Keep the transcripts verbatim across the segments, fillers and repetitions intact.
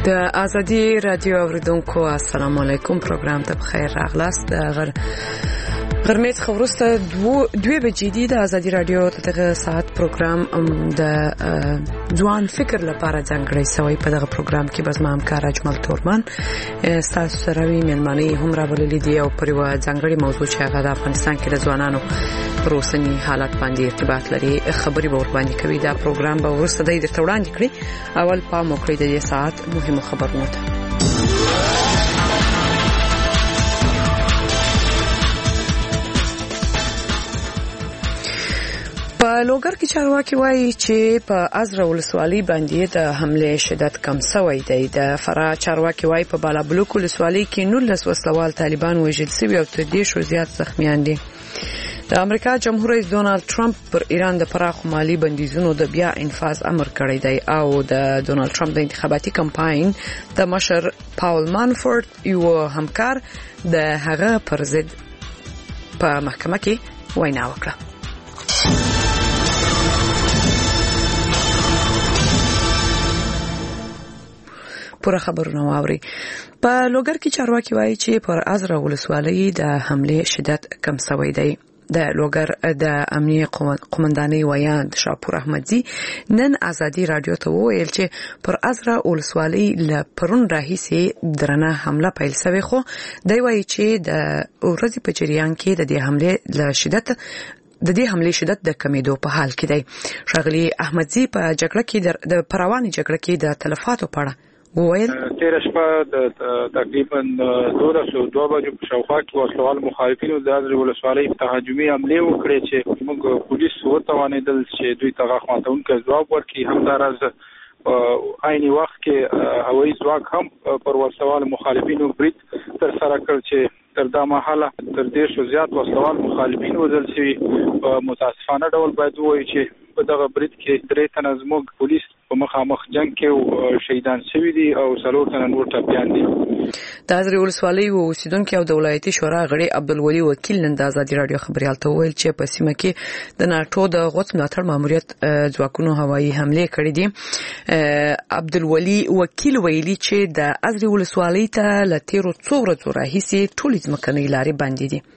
د ازادي رادیو اوریدونکو السلام علیکم. پروګرام ته بخیر راغلاست. غر غرمې څخه وروسته دوه بجې دي. د ازادي رادیو دغه ساعت پروګرام د ځوان فکر لپاره ځانګړی شوی. په دغه پروګرام کې بس ما همکار اجمل تورمان تاسو سره وی مېلمانه هم راوللې دي او پر یوه ځانګړي موضوع چې هغه د افغانستان کې د ځوانانو پر اوسني حالت باندې ارتباط لري خبري به ور باندې کوي. دا پروګرام به ورسته د درته وړاندې کړي. اول پام وکړئ د دې ساعت مهمو خبرونو ته. په لوګر کې چارواکي وایي چې په ازره ولسوالۍ باندې د حمله شدت کم شوی دی. د فراه چارواکي وایي په بالابلوک ولسوالۍ کې نولس وسلوال طالبان وژل شوي او تر دې شو زیات زخمیان دي. د امریکا جمهور رئیس ډونالد ټرمپ پر ایران د پراخو مالی بندیزونو د بیا انفاذ امر کړی دی او د ډونالد ټرمپ د انتخاباتي کمپاین د مشر پاول مانفورد یو همکار د هغه پر ضد په محکمه کې وینا وکړه. پوره خبرونه واوري. په لوګر کې چارواکي وایي چې پر ازره ولسوالۍ د حمله شدت کم شوی دی. د لوګر د امنیه قومندانۍ ویاند شاپور احمدزي نن ازادي رادیو ته وویل چې پر ازره ولسوالۍ له پرون راهیسې درنه حمله پیل شوې، خو دی وایي چې د ورځې په جریان کې د دې حمله له شدت د دې حمله شدت د کمیدو په حال کې دی. ښاغلي احمدزي په جګړه کې د پروانې جګړه کې د تلفاتو په اړه وویل. تیر شپه د تقریبا دولس او دوه بجو په شاوخوا کې وسلوال مخالفینو د ازرې ولسوالۍ تهاجمي حملې وکړې چې موږ پولیس وتوانېدل چې دوی ته غاښماتونکی ځواب ورکړي. همداراز عیني وخت کې هوایي ځواک هم پر وسلوال مخالفینو برید ترسره کړ چې تر دا مهاله تر دې شو زیات وسلوال مخالفین وژل شوي. متاسفانه ډول باید ووایو چې په دغه برید کې درې تنه زموږ پولیس په مخامخ جنگ کې شهیدان شوي دي او څلور تنه نور ټپیان دي. د ازرې ولسوالۍ اوسیدونکي او د ولایتي شورا غړي عبدالولي وکیل نن د ازادي رادیو خبريال ته وویل چې په سیمه کې د ناټو د غوڅ ملاتړ ماموریت ځواکونو هوایي حمله کړې دي. عبدالولي وکیل ویلي چې د ازرې ولسوالۍ ته له تیرو څو ورځو راهیسې ټولې ځمکنۍ لارې بندې دي.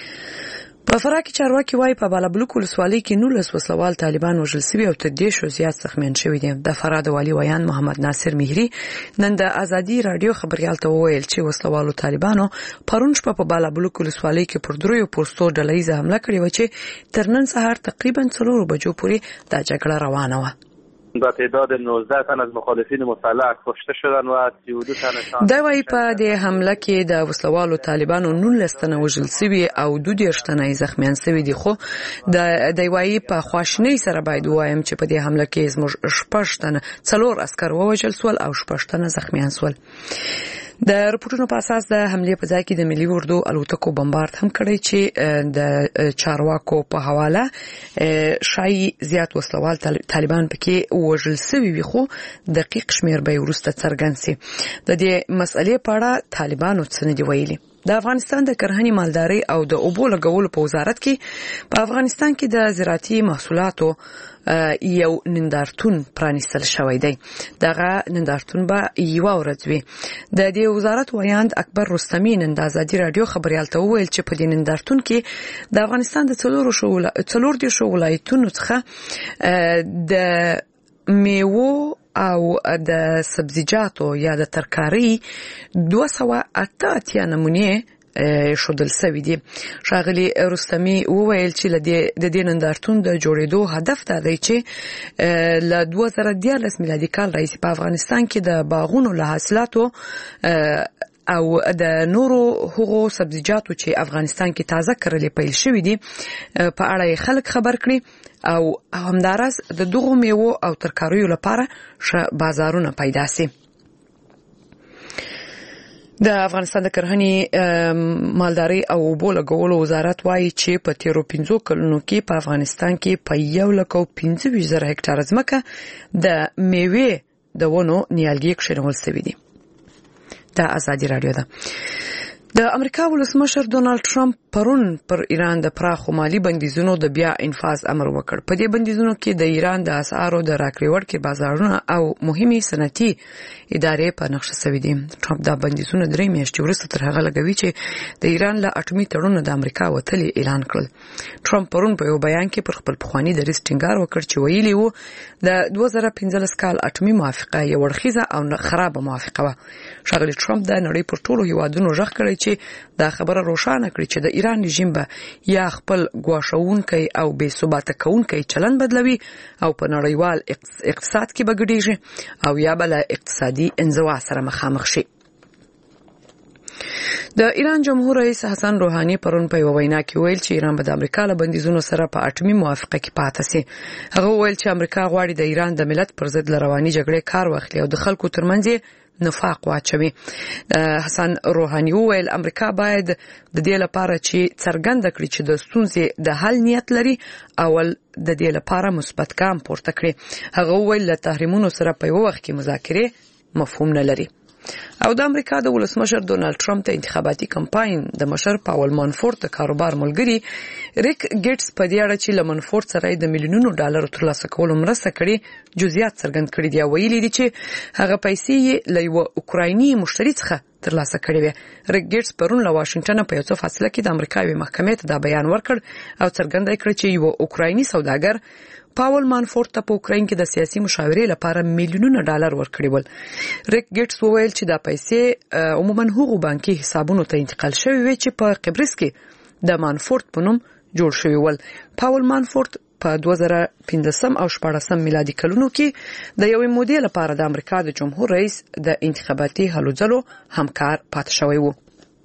په فراه کې چارواکي وایي په بالابلوک ولسوالۍ کې نولس وسلوال طالبان وژل شوي او تر دې شو زیات زخمیان شوي دي. د فراه د والي ویان محمد ناصر مهري نن د ازادي رادیو خبريال ته وویل چې وسلوالو طالبانو پرون شپه په بالابلوک ولسوالۍ کې پر دریو پوسټو ډلهیزه حمله کړې و چې تر نن سهار تقریبا څلور بجو پورې دا جګړه روانه وه. با تعداد نوزده تن از مخالفین مسلح کشته شدن و سی و دو تن دا وایي په دې حمله کې د وسلوالو طالبانو نولس تنه وژل شوي او دوه دېرش تنه زخمیان شوي دي. خو د دی وایي په خواشینۍ سره باید وایم چې په دې حمله کې زموږ شپږ تنه څلور عسکر ووژل شول او شپږ تنه زخمیان شول. د رپورټونو په اساس د حملې په ځای کې د ملي اردو الوتکو بمبارد هم کړی چې د چارواکو په حواله شایي زیات وسلوال طالبان پکې وژل شوي وي، خو دقیق شمیر به وروسته څرګند شي. د دې مسئلې په اړه طالبانو څه نه دي ویلي. د افغانستان د کرهنې مالدارۍ او د اوبو لګولو په وزارت کې په افغانستان کې د زراعتي محصولاتو یو نندارتون پرانیستل شوی دی. دغه نندارتون به یو ورځ وي. د دې وزارت ویاند اکبر رستمی نن د ازادي رادیو خبريال ته وویل چې په دې نندارتون کې د افغانستان د څلور شو څلور دي شو ولایتونو څخه د میوو او د سبزیجاتو یا د ترکاری دوه سوه اته اتیا نمونې شودل سوي دي. ښاغلي رستمی وویل چې د دې نندارتون د جوړېدو هدف دا دی چې له دوه زره دیارلس میلادي کال راهیسې په افغانستان کې د باغونو له حاصلاتو او د نورو هغو سبزیجاتو چې افغانستان کې تازه کرلې پیل شوي دي په اړه خلک خبر کړي او همداراز د دغو میوو او ترکاریو لپاره ښه بازارونه پیدا شي. د افغانستان د کرهنې مالدارۍ او اوبو لګولو وزارت وایي چې په تیرو پنځو کلونو کې په افغانستان کې په یو لک او پنځه ویشت زره هکټاره ځمکه د میوې د ونو نیالګي کښېنول شوي دي. دا ازادي رادیو ده. د امریکا ولسمشر ډونالد ټرمپ پرون پر ایران د پراخو مالی بندیزونو د بیا انفاذ امر وکړ. په دې بندیزونو کې د ایران د اسعارو د راکړې ورکړې بازارونه او مهمي صنعتي ادارې په نقشه شوي دي. ټرمپ دا بندیزونه درې میاشتې وروسته تر هغه لګوي چې د ایران له اټومي تړون د امریکا وتلې اعلان کړل. ټرمپ پرون په یو بیان کې پر خپل پخواني دریځ ټینګار وکړ چې ویلي وو د دوه زره پنځلس کال اټومي موافقه یو ورخیزه او خرابه موافقه وه. ښاغلي ټرمپ د نړۍ پر ټولو هیوادونو غږ کړی چې دا خبره روښانه کړي چې د ایران رژیم به یا خپل ګواښونکی او بې ثباته کوونکی چلن بدلوي او په نړیوال اقتصاد کې به ګډېږي او یا به له اقتصادي انزوا سره مخامخ شي. د ایران جمهور رئیس حسن روحاني پرون په یو وینا کې ویل چې ایران به د امریکا له بندیزونو سره په اټومي موافقه کې پاتې سي. هغه ویل چې امریکا غواړي د ایران د ملت پر ضد له رواني جګړې کار واخلي او د خلکو ترمنځ نفاق واچوي. حسن روحاني ویل امریکا باید د دې لپاره چې څرګنده کړي چې د ستونزې د حل نیت لري اول د دې لپاره مثبت ګام پورته کړي. هغه ویل له تحریمونو سره په یو وخت کې مذاکرې مفهوم نه لري. او د امریکا د ولسمشر ډونالد ټرمپ ته انتخاباتي کمپاین د مشر پاول مانفورت د کاروبار ملګری ریک ګیټس په دې اړه چې له مانفورت سره د میلیونونو ډالرو ترلاسه کولو مرسته کړې جزئیات څرګند کړي دي او ویلي دي چې هغه پیسې یې له یو اوکرایني مشتري څخه ترلاسه کړې وې. ریک ګیټس پرون له واشنگټن په یو څه فاصله کې د امریکا یوې محکمې ته دا بیان ورکړ او څرګنده کړ چې یو اوکرایني سوداګر پاول مانفورت ته په اوکراین کې د سیاسي مشاورې لپاره میلیونونه ډالر ورکړي ول. ریک ګیټس وویل چې دا پیسې عموما هغو بانکي حسابونو ته انتقال شوې وي چې په قبرس کې د مانفورت په نوم جوړ شوی ول. پاول مانفورت په دوه زره پنځم او شپاړسم میلادي کلونو کې د یوې مودې لپاره د امریکا د جمهور رئیس د انتخاباتي هلو ځلو همکار پاتې شوی و.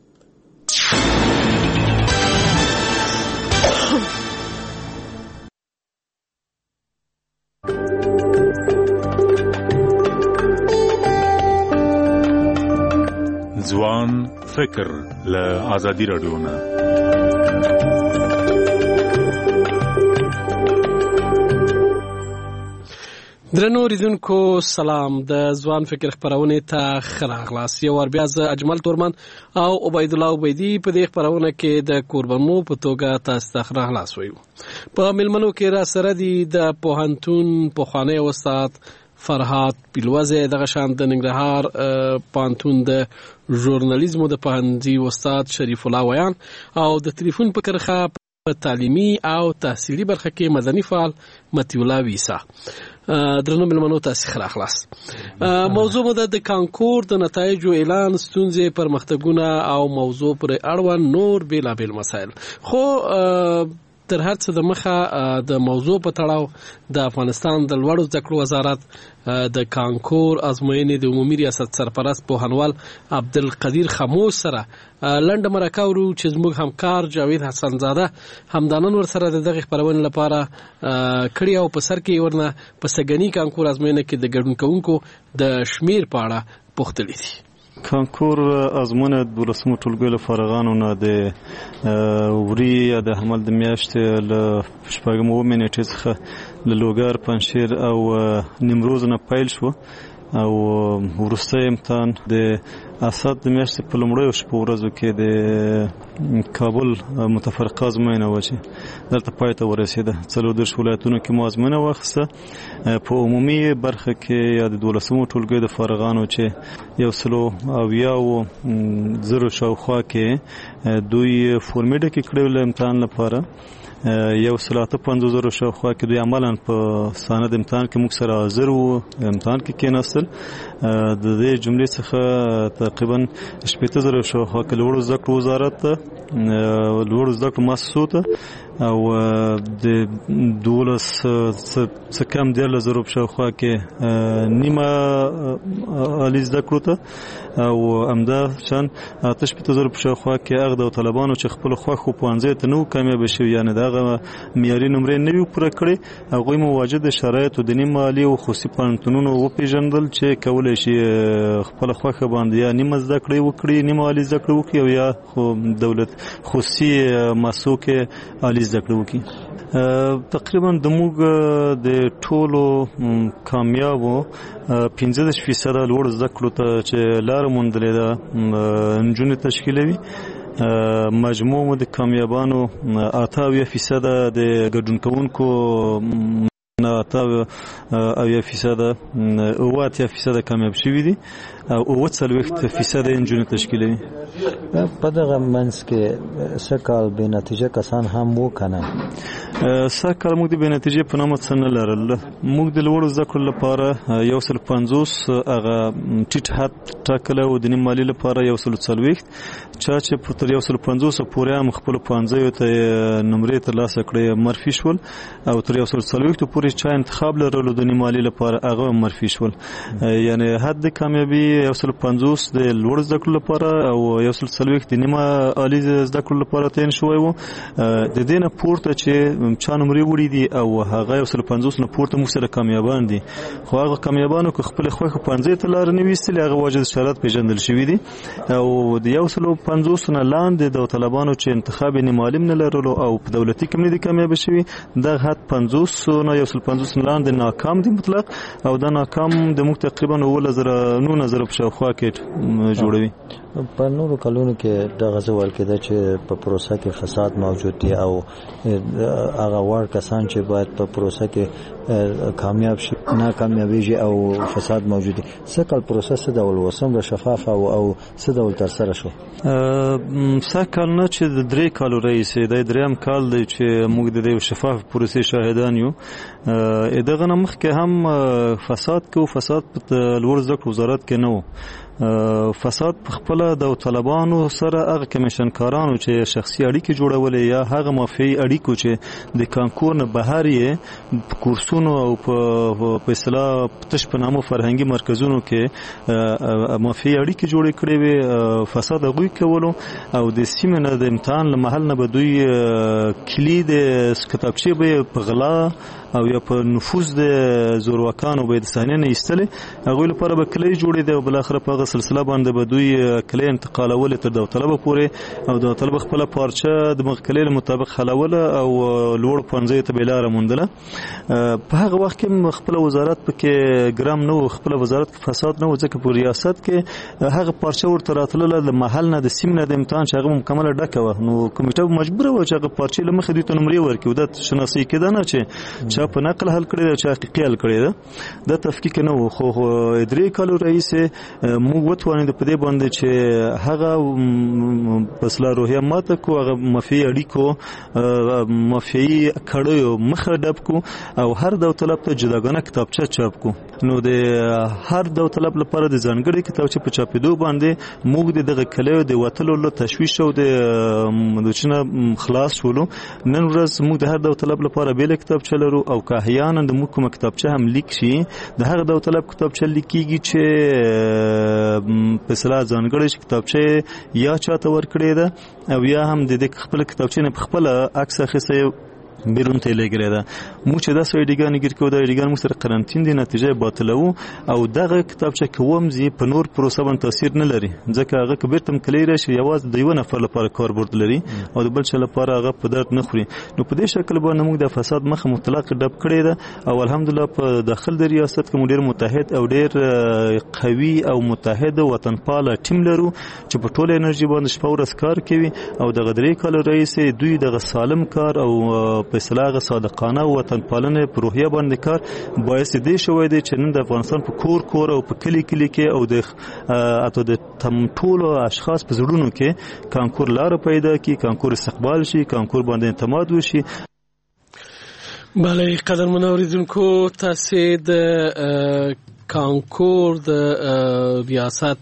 ځوان فکر له آزادي رادیو نه. درنو ریدونکو سلام. د ځوان فکر خبرونه ته خراغلاس یو ور بیا ز اجمل تورمن او عبید الله عبیدی په دې خبرونه کې د قربانو په توګه تاسو ته خراغلاس وایو. په ملمنو کې را سره دي د پوهنتون پوخانه استاد فرهاد پیلوزه دغه شان د ننګرهار پانتون د ژورنالیزم د پوهنځي استاد شریف الله ویان او د ټلیفون په کرخه په تعلیمي او تحصیلي برخه کې مدني فعال متی الله ویسا. درنو ملمنو تاسو خره خلاص. موضوع مو د کانکور د نتایجو اعلان، ستونزې، پرمختګونه او موضوع پر اړوند نور بیلابیل مسایل. خو تر هر څه د مخه د موضوع په تړاو د افغانستان د لوړو زده کړو وزارت د کانکور ازموینې د عمومي ریاست سرپرست پوهنوال عبدالقدیر خموش سره لنډه مرکه ورو چې زموږ همکار جاوید حسن زاده همدانن ور سره دغه خبرونه لپاره کړی او په سر کې ورنه په سګنی کانکور ازموینې کې د ګډون کوونکو د شمیر په اړه پوښتنه دي. کانکور ازمونه د ولسمو ټولګیو له فارغانو نه د وري یا د حمل د میاشتې له شپږم اووه نیټې څخه له لوګر، پنجشیر او نیمروز نه پیل شو او وروستی امتحان د اسد د میاشتې په لومړیو شپو ورځو کې د کابل متفرقه ازموینه وه چې دلته پای ته ورسېده. څلوردېرش ولایتونو کې مو ازموینه واخیسته. په عمومي برخه کې یا د دولسمو ټولګیو د فارغانو چې یو سلو اویاو زرو شاوخوا کې دوی فورمې ډکې کړې وې له امتحان لپاره. یو سل اته پنځوس زرو شاوخوا کې دوی عملاً په سند امتحان کې موږ سره حاضر وو، امتحان کې کېناستل. د دې جملې څخه تقریبا شپېته زره شاوخوا کې لوړو زده کړو وزارت ته، لوړو زده کړو مؤسسو ته او د دولس څه کم دیارلس زرو شاوخوا کې نیمه عالي زده کړو ته او همدا شان اته شپېته زرو شاوخوا کې هغه د طالبانو چې خپل خوښو پوهنځیو ته نه وو کامیابه شوي، یعنې د هغه معیاري نمرې نه وي پوره کړې. هغوی مواجد شرایطو د نیمه عالي او خصوصي پوهنتونونو وپېژندل چې کولی شي خپله خوښه باندې یا نیمه زده کړې وکړي، نیمه عالي زده کړې وکړي او یا خو دولت خصوصي مؤسسو کې عالي زده کړې وکړي. تقریبا د موږ د ټولو کامیابو پنځه دېرش فیصده لوړ زده کړو ته چې لاره موندلې ده نجونې تشکیلوي. مجموع د کامیابانو اته اویا فیصد د ګډون کوونکو اته اویا فیصد اوه اتیا فیصد کامیاب شوي دي او اوه څلوېښت فیصد یې نجونې تشکیلوي. په دغه منځ کې څه کال بې نتیجه کسان هم وو که نه؟ سږ کال موږ د بې نتیجې په نامه څه نه لرل. موږ د لوړو زده کړو لپاره یو سل پنځوس هغه ټیټ حد ټاکلی و، د نیم مالي لپاره یو سل څلوېښت. چا چې تر یو سل پنځوسو پورې هم خپلو پوهنځیو ته نمرې ترلاسه کړې معرفي شول، او تر یو سل څلوېښتو پورې چا انتخاب لرلو د نیم مالي لپاره هغه هم معرفي شول. یعنې حد د کامیابي یو سل پنځوس د لوړ زده کړو لپاره او یو سل څلوېښت د نیمه عالي زده کړو لپاره تعین شوی و. د دې نه پورته چې چا نمرې وړي دي او هغه یو سل پنځوس نه پورته موږ سره کامیابان دي، خو هغه کامیابانو که خپل خوښه پوهنځي ته لاره نه ویستلې هغه واجد شرایط پیژندل شوي دي. او د یو سل پنځوس نه لاندې داوطلبانو چې انتخاب یې نیمه عالي نه لرلو او په دولتي کې نه دي کامیابه شوي، دغه حد پنځوس نه یو سل پنځوس نه لاندې ناکام دي مطلق، او دا ناکام د موږ تقریبا اوولس زره نولس زره په شاوخوا کې جوړوي. په نورو کلونو کې دغه ځای ویل کېده چې په پروسه کې فساد موجود دی او هغه وړ کسان چې باید په پروسه کې کامیاب شي ناکامیابېږي او فساد موجود دی. څه کال پروسه څه ډول و، څومره شفافه و او څه ډول ترسره شو؟ څه کال نه چې د درې کالو راهیسې دی درېیم کال دی چې موږ د دې شفاف پروسې شاهدان یو. دغه نه مخکې هم فساد کو فساد په لوړ زده کړو وزارت کې نه و. فساد په خپل د طالبانو سره هغه کمیشنکارانو چې شخصي اړیکې جوړولې یا هغه مافیایي اړیکو چې د کانکور نه بهر یې په کورسونو او په اصطلاح تش په نامو فرهنګي مرکزونو کې مافیایي اړیکې جوړې کړې وې، فساد هغوی کولو او د سیمې نه د امتحان له محل نه به دوی کلي د کتابچې به په غلا او یا په نفوذ د زورواکانو به د صحنې نه ایستلې، هغوی لپاره به کلی جوړېدې او بالاخره په هغه سلسله باندې به دوی کلی انتقالولې تر داوطلبه پورې، او داوطلبه خپله پارچه د مغ کلی له مطابق حلوله او لوړ پوهنځیو ته به یې لاره موندله. په هغه وخت کې خپله وزارت پکې ګرام نه و، خپله وزارت کې فساد نه و، ځکه په ریاست کې هغه پارچه ورته راتلله د محل نه د سیم نه د امتحان چې هغه مکمله ډکه وه، نو کمیټه مجبوره وه چې هغه پارچې له مخې دوی ته نمرې ورکړي. دا شناسي کېده نه چې چا په نقل حل کړی ده چا حقیقي حل کړی ده، دا تفکیک نه و. خو درې کالو راهیسې موږ وتوانېدو په دې باندې چې هغه پسله روحیه ماته کو، هغه مافیایي اړیکو مافیایي کړیو مخه ډب کو او هر داوطلب ته جداګانه کتابچه چاپ کو. نو د هر داوطلب لپاره د ځانګړې کتابچې په چاپېدو باندې موږ د دغه کلیو د وتلو له تشویش او د دوچنه خلاص شولو. نن ورځ موږ د هر داوطلب لپاره بېله کتابچه لرو او که احیانا د موږ کومه کتابچه هم لیک شي د هغه داوطلب کتابچه لیکېږي چې په اصطلاح ځانګړې کتابچه یا چاته ورکړې ده او یا هم د دې خپله کتابچې نه په خپله عکس اخیستی بیرون ته لګرې ده. موږ چې داسې ایډیګانې ګیر کوو دا ایډیګان موږ سره قرنطین دي، نتیجه باطله وو او دغه کتابچه که ومځي په نور پروسه باندې تاثیر نه لري، ځکه هغه که بیرته هم کلی راشي یوازې د یوه نفر لپاره کاربرد لري او د بل چا لپاره هغه په درد نه خوري. نو په دې شکل باندې موږ د فساد مخه مطلق ډب کړې ده او الحمدلله په داخل د ریاست کې موږ ډېر متحد او ډېر قوي او متحد وطنپاله ټیم لرو چې په ټوله انرژي باندې شپه ورځ کار کوي او دغه درې کاله راهیسې دوی دغه سالم کار او په اصطلاح صادقانه او وطن پالنه په روحیه باندې کار باعث دې شوی دی چې نن د افغانستان په کور کور او په کلی کلی کې او د اته د تم ټولو اشخاص په زړونو کې کانکور لار پیدا کی، کانکور استقبال شي، کانکور باندې اعتماد وشي. بله قدرمن اوریدونکو، تاسو د کانکور د ریاست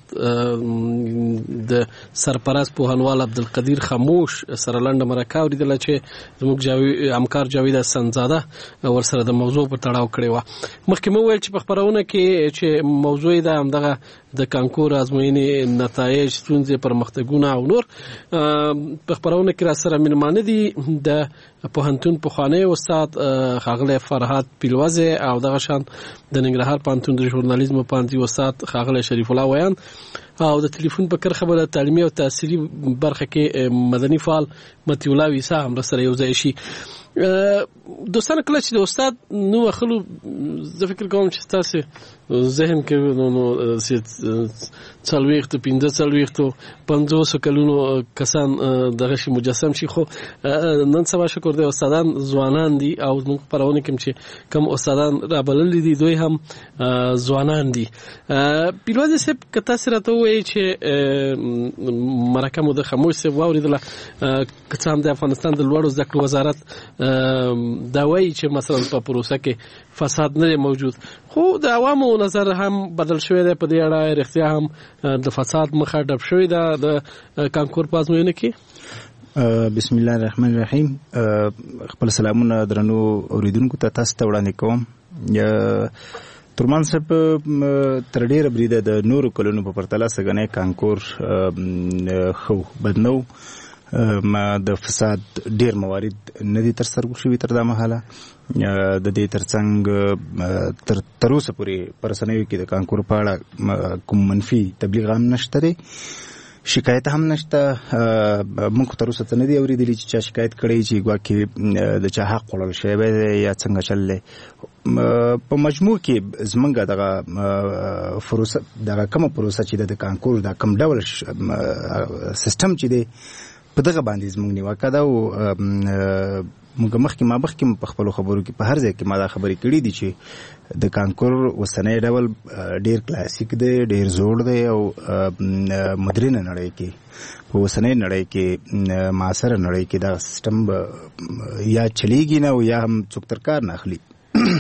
د سرپرست پوهنوال عبدالقدیر خاموش سره لنډه مرکه اوریدله چې زموږ همکار جاوید حسنزاده ورسره د موضوع په تړاو کړې وه. مخکې مو ویل چې په خپرونه کې چې موضوع یې ده همدغه د کانکور ازموینې نتایج، ستونزې، پرمختګونه او نور. په خپرونه کې را سره مېلمانه دي د پوهنتون پخوانی استاد ښاغلی فرهاد پیلوزی او دغه شان د ننګرهار پوهنتون د ژورنالیزم پوهنځي استاد ښاغلی شریف الله ویان او د ټلیفون په کرښه به د تعلیمي او تحصیلي برخه کې مدني فعال مطیع الله عیسی هم سره یو ځای شي. دوستانه کله چې د استاد نو اخلو زه فکر کوم چې تاسو ذهن کې نو نو څلويخت پنځه څلويخت پنځوس کلونو کسان دغه شی مجسم شي خو نن سبا شکر دی استادان ځوانان دي او موږ پرونه کوم چې کوم استادان را بلل دي دوی هم ځوانان دي. پیلوځ سپ کته سره ته وایي چې مرکه مو د خاموش سپ واوریدله کڅام د افغانستان د لوړو زده کړو وزارت دا وایي چې مثلا په پروسه کې فساد نه موجود خو د عوامو نظر هم بدل شوی دی په دې اړه رښتیا هم د فساد مخه ډب شوی دا د کانکور په ازموینه کې. بسم الله الرحمن الرحیم. خپل سلامونه درنو اوریدونکو ته تاسو ته وړاندې کوم. ترمان صاحب تر ډیره بریده د نورو کلونو په پرتله سګنې کانکور خو بدنو ما د فساد ډیر موارد نه دي تر سره شوي تر دا مهاله. د دې ترڅنګ تر تر اوسه پورې پرسنوي کې د کانکور په اړه کوم منفي تبلیغ هم نشته دی، شکایت هم نشته. موږ تر اوسه نه دي اورېدلي چې چا شکایت کړی چې ګواکې د چا حق وړل شوی دی یا څنګه چل دی. په مجموع کې زمونږ دغه پروسه دغه کومه پروسه چې د کانکور دا کوم ډول سیستم چې دی په دغه باندې زمونږ نیوکه ده او موږ مخکې ما مخکې په خپلو خبرو کې په هر ځای کې ما دا خبرې کړي دي چې د کانکور اوسنی ډول ډېر کلاسیک دی، ډېر زوړ دی او مدرنه نړۍ کې په اوسنۍ نړۍ کې معاصره نړۍ کې دا سیستم یا چلیږي نه او یا هم څوک تر کار نه اخلي.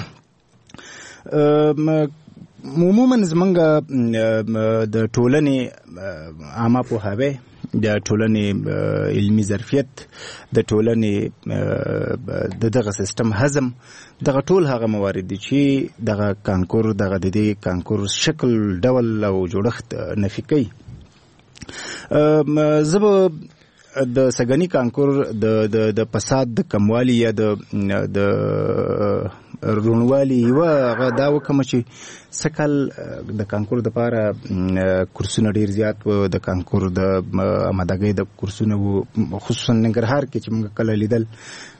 عموما زمونږ د ټولنې عامه پوهاوی، د ټولنې علمي ظرفیت، د ټولنې د دغه سیستم هضم، دغه ټول هغه موارد دي چې دغه کانکور دغه د دې کانکور شکل ډول او جوړښت نفي کوي. زه به د سګنی کانکور د د فساد د کموالي یا د د رونوالي یو هغه دا وکم چې سکل د کانکور د لپاره کورسونه ډیر زیات و، د کانکور د آمادګۍ د کورسونه و، خصوصا ننګرهار کې چې موږ کله لیدل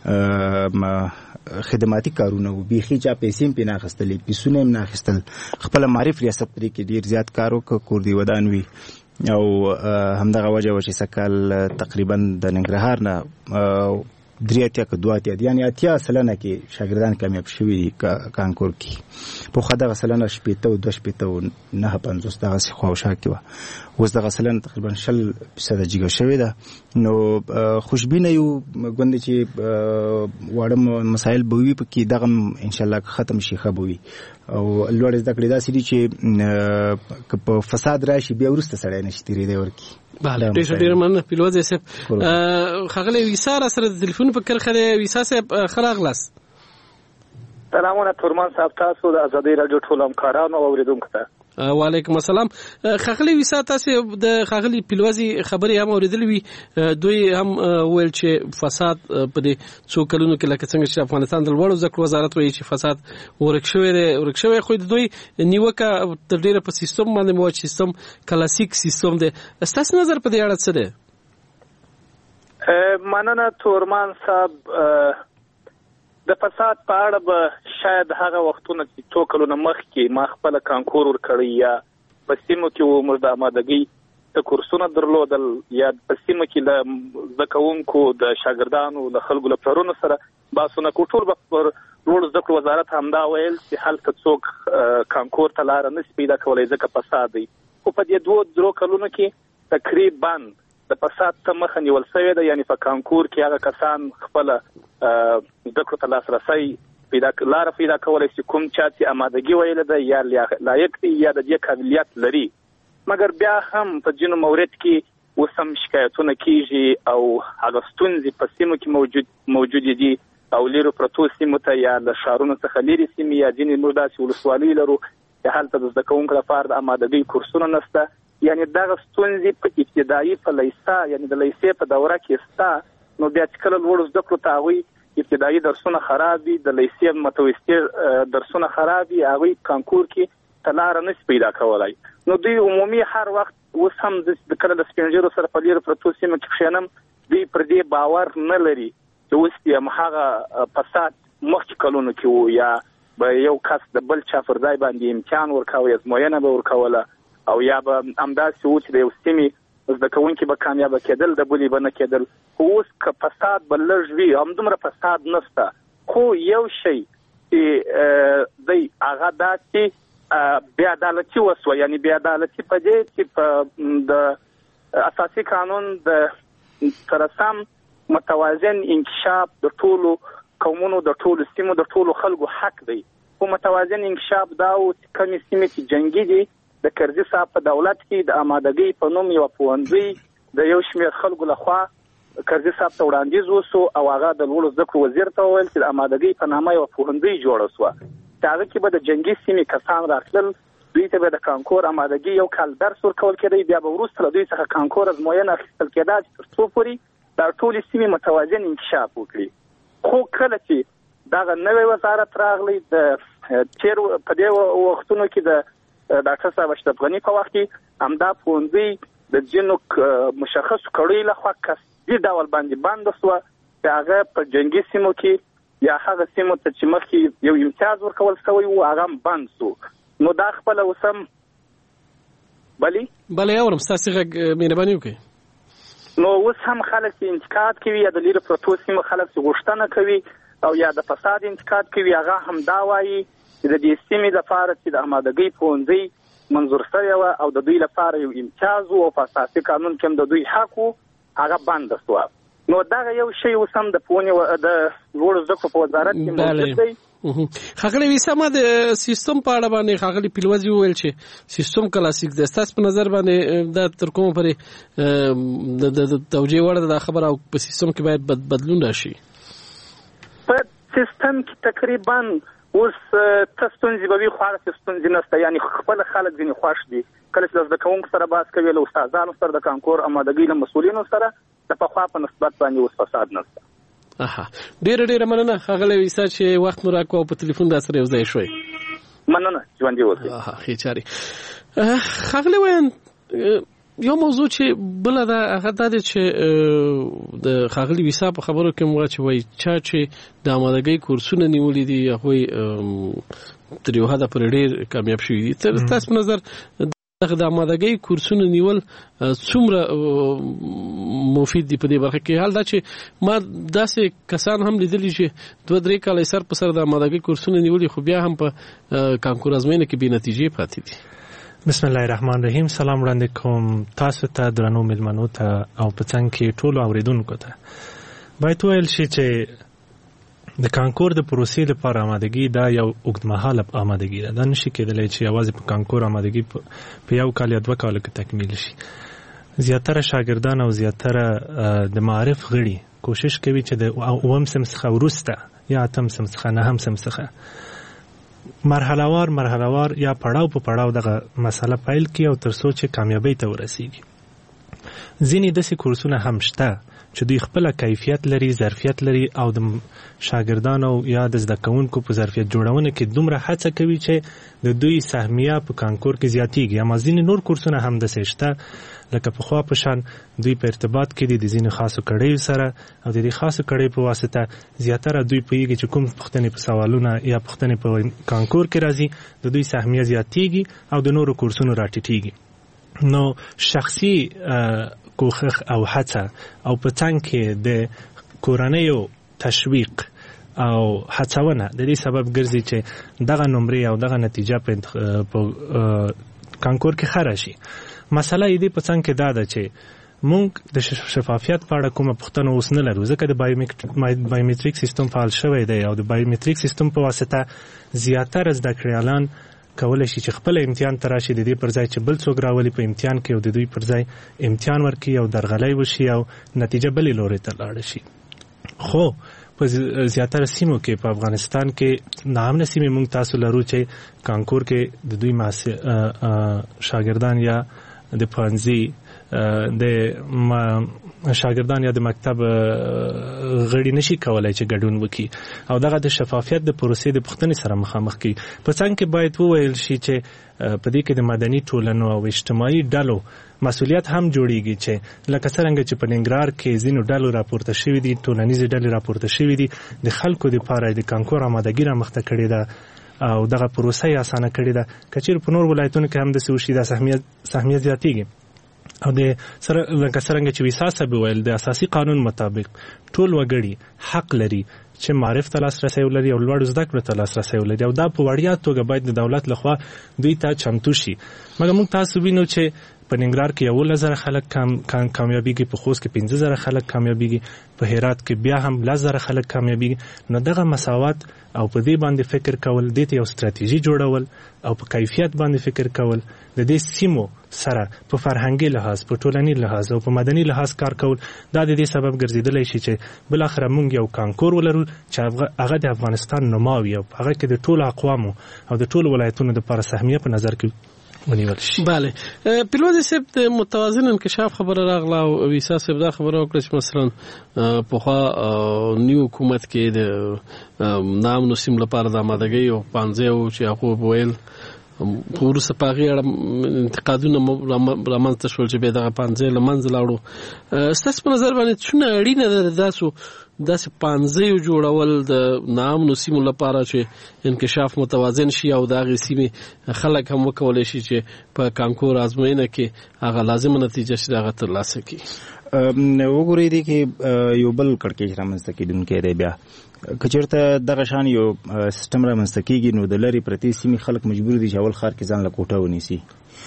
خدماتي کارونه و، بیخي چا پیسې هم پې نه اخیستلې، پیسونه هم نه اخیستل، خپله معرف ریاست پرې کې ډیر زیات کار وکړه، کور دی ودان وي او همدغه وجه و چې سکل تقریبا د ننګرهار نه درې اتیا که دوه اتیا یعنې اتیا سلنه کې شاګردان کامیاب شوي کانکور کې. پخوا دغه سلنه شپېته او دوه شپېته او نهه پنځوس دغسې خواوشا کې وه، اوس دغه سلنه تقریبا شل فیصده جګه شوې ده. نو خوشبینه یو ګوندې چې واړه مسایل به وي پکې، دغه هم انشاءالله که ختم شي ښه به وي. او لوړې زده کړې داسې دي چې که په فساد راشي بیا وروسته سړی نشي تېرېدی ورکي. بله ډېر ډېر مننه پیلوځی صاحب. ښاغلی ویسا را سره د تلیفون په کرښه دی. ویسا صاحب ښه راغلاست. سلامونه تورمان صاحب، تاسو د ازادۍ راډیو ټولو همکارانو او اورېدونکو ته. وعلیکم السلام. ښاغلی ویسا تاسو د ښاغلی پیلوځي خبرې هم اورېدلې وي، دوی هم ویل چې فساد په دې څو کلونو کې لکه څنګه چې افغانستان د لوړو زده کړو وزارت وایي چې فساد ورک شوی دی ورک شوی خو د دوی نیوکه تر ډېره په سیستم باندې مو چې سیستم کلاسیک سیستم دی. ستاسو نظر په دې اړه څه دی؟ مننه تورمان صاحب. د فساد په اړه به شاید هغه وختونه چې څو کلونه مخکې ما خپله کانکور ورکړی یا په سیمو کې و موږ د آمادګۍ د کورسونه درلودل یا په سیمه کې له زده کوونکو د شاګردانو له خلکو له پلرونو سره بحثونه کوو، ټول به پر لوړو زده کړو وزارت همدا ویل چې هلته څوک کانکور ته لاره نشي پیدا کولی ځکه فساد دی. خو په دې دوه درو کلونو کې تقریبا د فساد ته مخه نیول شوې ده، یعنی په کانکور کې هغه کسان خپله زده کړو ته لاسرسی پیدا لاره پیدا کولی شي کوم چا چې آمادګي ویله ده یا لایق دی یا د دې قابلیت لري. مګر بیا هم په ځینو مورد کې اوس هم شکایتونه کېږي او هغه ستونزې په سیمو کې موجود موجودې دي او لیرو پرتو سیمو ته یا له ښارونو څخه لیرې سیمې یا ځینې موږ داسې ولسوالۍ لرو چې هلته د زده کوونکو لپاره د آمادګۍ کورسونه نشته. یعنې دغه ستونزې په ابتدایي په لیسه یعنې د لیسې په دوره کې شته، نو بیا چې کله لوړو زده کړو ته هغوی ابتدایي درسونه خراب وي، د لیسې متوسطې درسونه خراب وي، هغوی کانکور کې ته لاره نشي پیدا کولی. نو دوی عمومي هر وخت اوس هم د کله د سپین ږیرو سره په لیرو پرتو سیمو کې کښېنم، دوی پر دې باور نه لري چې اوس یې هغه فساد مخکې کلونو کې وو یا به یو کس د بل چا پر ځای باندې امتحان ورکاوه ازموینه به ورکوله او یا به همداسې و چې د یو سیمې زده کوونکي به کامیابه کېدل د بلې به نه کېدل. خو اوس که فساد به لږ وي همدومره فساد نشته، خو یو شی چې دی هغه دا چې بې عدالتي وسوه، یعنی بې عدالتي په دې چې په د اساسي قانون د سره سم متوازن انکشاف د ټولو قومونو د ټولو سیمو د ټولو خلکو حق دی. خو متوازن انکشاف دا او کمی سیمې چې جنگي دي د کرزي صاحب په دولت کې د آمادګۍ په نوم یو پوهنځی د یو شمېر خلکو لخوا کرزي صاحب ته وړاندیز وسو او هغه د لوړو زده کړو وزیر ته وویل چې د آمادګۍ په نامه یو پوهنځی جوړه سوه چې هغه کې به د جنگي سیمې کسان راتلل، دوی ته به د کانکور آمادګۍ یو کال درس ورکول کېدی، بیا به وروسته له دوی څخه کانکور ازموینه اخیستل کېده چې تر څو پورې دا ټولې سیمې متوازن انکشاف وکړي. خو کله چې دغه نوی وزارت راغلی د تیر په دې وختونو کې د ډاکټر صاحب اشرف غني په وخت کې همدا پوهنځی د ځینو مشخصو کړیو لخوا قصدي ډول باندې بند شوه چې هغه په جنګي سیمو کې یا هغه سیمو ته چې مخکې یو امتیاز ورکول شوی و هغه هم بند شو. نو دا خپله اوس هم بلې بلې اورم ستاسې غږ مهرباني وکړئ. نو اوس هم خلک چې انتقاد کوي یا د لیرې پرتو سیمو خلک چې غوښتنه کوي او یا د فساد انتقاد کوي، هغه هم دا وایي چې د دې سیمې لپاره چې د آمادګۍ پوهنځی منظور شوی وه او د دوی لپاره یو امتیاز و او په اساسي قانون کې هم د دوی حق و، هغه بنده شوه. نو دغه یو شی اوس هم د پوهنې د لوړو زده کړو په وزارت کې موجود دی. ښاغلی ویسما د سیستم په اړه باندې ښاغلي پیلوزي وویل چې سیستم کلاسیک دی، ستاسو په نظر باندې دا تر کومه پورې د توجیه وړ ده دا خبره او په سیستم کې باید بدلون راشي؟ په سیستم کې تقریبا اوس څه ستونزې به وي خو هغه ستونزې نشته، یعنې خپله خلک ځینې خوښ دي. کله چې له زده کوونکو سره بحث کوي، له استادانو سره، د کانکور آمادګۍ له مسؤلینو سره، د پخوا په نسبت باندې اوس فساد نشته. اها ډیره ډیره مننه ښاغلی ویسا چې وخت مو راکړو او په تلیفون دا سره یو ځای شوئ. مننه ژوندي اوسئ. اها ښې چارې. ښاغلی ویاند یو موضوع چې بله ده هغه دا دی چې د ښاغلي ویسا په خبرو کې موږ چې وایي چا چې د آمادګۍ کورسونه نیولي دي هغوی تر یو حده پورې ډېر کامیاب شوي دي. ستاسو په نظر دغه د آمادګۍ کورسونه نیول څومره مفید دي په دې برخه کې؟ حال دا چې ما داسې کسان هم لیدلي چې دوه درې کاله یې سر په سر د آمادګۍ کورسونه نیولي خو بیا هم په کانکور ازموینه کې بې نتیجې پاتې دي. بسم الله الرحمن الرحیم. سلام وړاندې کوم تاسو ته درنو مېلمنو ته او په څنګ کې ټولو اوریدونکو ته. باید وویل شي چې د کانکور د پروسې لپاره آمادګي دا یو اوږدمهاله آمادګي ده. دا نشي کېدلی چې یوازې په کانکور آمادګي په یو کال یا دوه کالو کې تکمیل شي. زیاتره شاګردان او زیاتره د معارف غړي کوشش کوي چې د اووم صنف څخه وروسته یا اتم صنف څخه نهم صنف څخه مرحله وار مرحله وار یا پړاو په پړاو دغه مسله پیل کړي او تر څو چې کامیابۍ ته ورسیږي. ځینې داسې کورسونه هم شته چې دوی خپله کیفیت لري، ظرفیت لري او د شاګردانو یا د زده کوونکو په ظرفیت جوړونه کې دومره هڅه کوي چې د دوی سهمیه په کانکور کې زیاتیږي. اما ځینې نور کورسونه هم داسې شته لکه پخوا په شان دوی په ارتباط کې دي د ځینې خاصو کړیو سره او د دې خاصو کړیو په واسطه زیاتره دوی پوهیږي چې کوم پوښتنې په سوالونه یا پوښتنې په کانکور کې راځي د دوی سهمیه زیاتیږي او د نورو کورسونو راټیټیږي. نو شخصي کوښښ او هڅه او په څنګ کې د کورنیو تشویق او هڅونه د دې سبب ګرځي چې دغه نمرې او دغه نتیجه په کانکور کې ښه راشي. مسله یې دې په څنګ کې دا ده چې موږ د شفافیت په اړه کومه پوښتنه اوس نه لرو ځکه د بایومټریک سیستم فعال شوی دی او د بایومټریک سیستم په واسطه زیاتره زده کړیالان کولی شي چې خپل امتحان ته راشي د دې پر ځای چې بل څوک راولي په امتحان کې او د دوی پر ځای امتحان ورکړي او درغلی وشي او نتیجه بلې لوري ته لاړه شي. خو په زیاتره سیمو کې په افغانستان کې نامنه سیمې موږ تاسو لرو چې کانکور کې د دوی شاګردان یا د پوهنځي د شاګردان یا د مکتب غړي نشي کولای چې ګډون وکړي او دغه د شفافیت د پروسې د پوښتنې سره مخامخ کړي. په څنګ کې باید وویل شي چې په دې کې د مدني ټولنو او اجتماعي ډلو مسؤلیت هم جوړیږي چې لکه څنګه چې په ننګرهار کې ځینو ډلو راپورته شوي دي، ټولنیزې ډلې راپورته شوي دي، د خلکو دپاره د کانکور آمادګي رامخته کړې ده او دغه پروسه یې اسانه کړې ده. که چېرې په نور ولایتونو کې هم داسې وشي دا سهمیت زیاتېږي. او د سره لکه څرنګه چې ویسا صاحب ویل د اساسي قانون مطابق ټول وګړي حق لري چې معرف ته لاسرسی ولري او لوړو زده کړو ته لاسرسی ولري او دا په وړیا توګه باید د دولت لخوا دوی ته چمتو شي. مګر موږ تاسو وینو چې په ننګرهار کې یولس زره خلک کام کامیابیږي، په خوست کې پنځه زره خلک کامیابیږي، په هرات کې بیا هم لس زره خلک کامیابیږي. نو دغه مساوات او په دې باندې فکر کول، دې ته یو ستراتیژي جوړول او په کیفیت باندې فکر کول، د دې سیمو سره په فرهنګي لحاظ، په ټولنی لحاظ او په مدني لحاظ کار کول، دا د دې سبب ګرځیدلی شي چې بل اخر موږ یو کانکور ولرو چې هغه د افغانستان نماوي او هغه کې د ټولو اقوامو او د ټولو ولایتونو لپاره سهمیه په نظر کې ونیول شي. بله پیلوټ صاحب د متوازن انکشاف خبره راغله او ویسا صاحب دا خبره وکړه چې مثلا پخوا نیو حکومت کې د نام نسیم لپاره د آمادګۍ او پانځه او چې هغه ویل وروسته په هغې اړه انتقادونه رامنځته شول چې بیا دغه پانځه له منځه لاړو. ستاسو په نظر باندې څومره اړینه ده داسو داسې پانځه جوړول د نامنو سیمو لپاره چې انکشاف متوازن شي او د هغې سیمې خلک هم وکولی شي چې په کانکور ازموینه کې هغه لازمه نتیجه چې د هغه ترلاسه کړي؟ وګورئ دې کې یو بل کړکېچ رامنځته کېدونکی دی. بیا که چېرته دغه شان یو سیستم رامنځته کېږي نو د لرې پرتې سیمې خلک مجبور دي چې اول ښار کې ځان له کوټه ونیسي.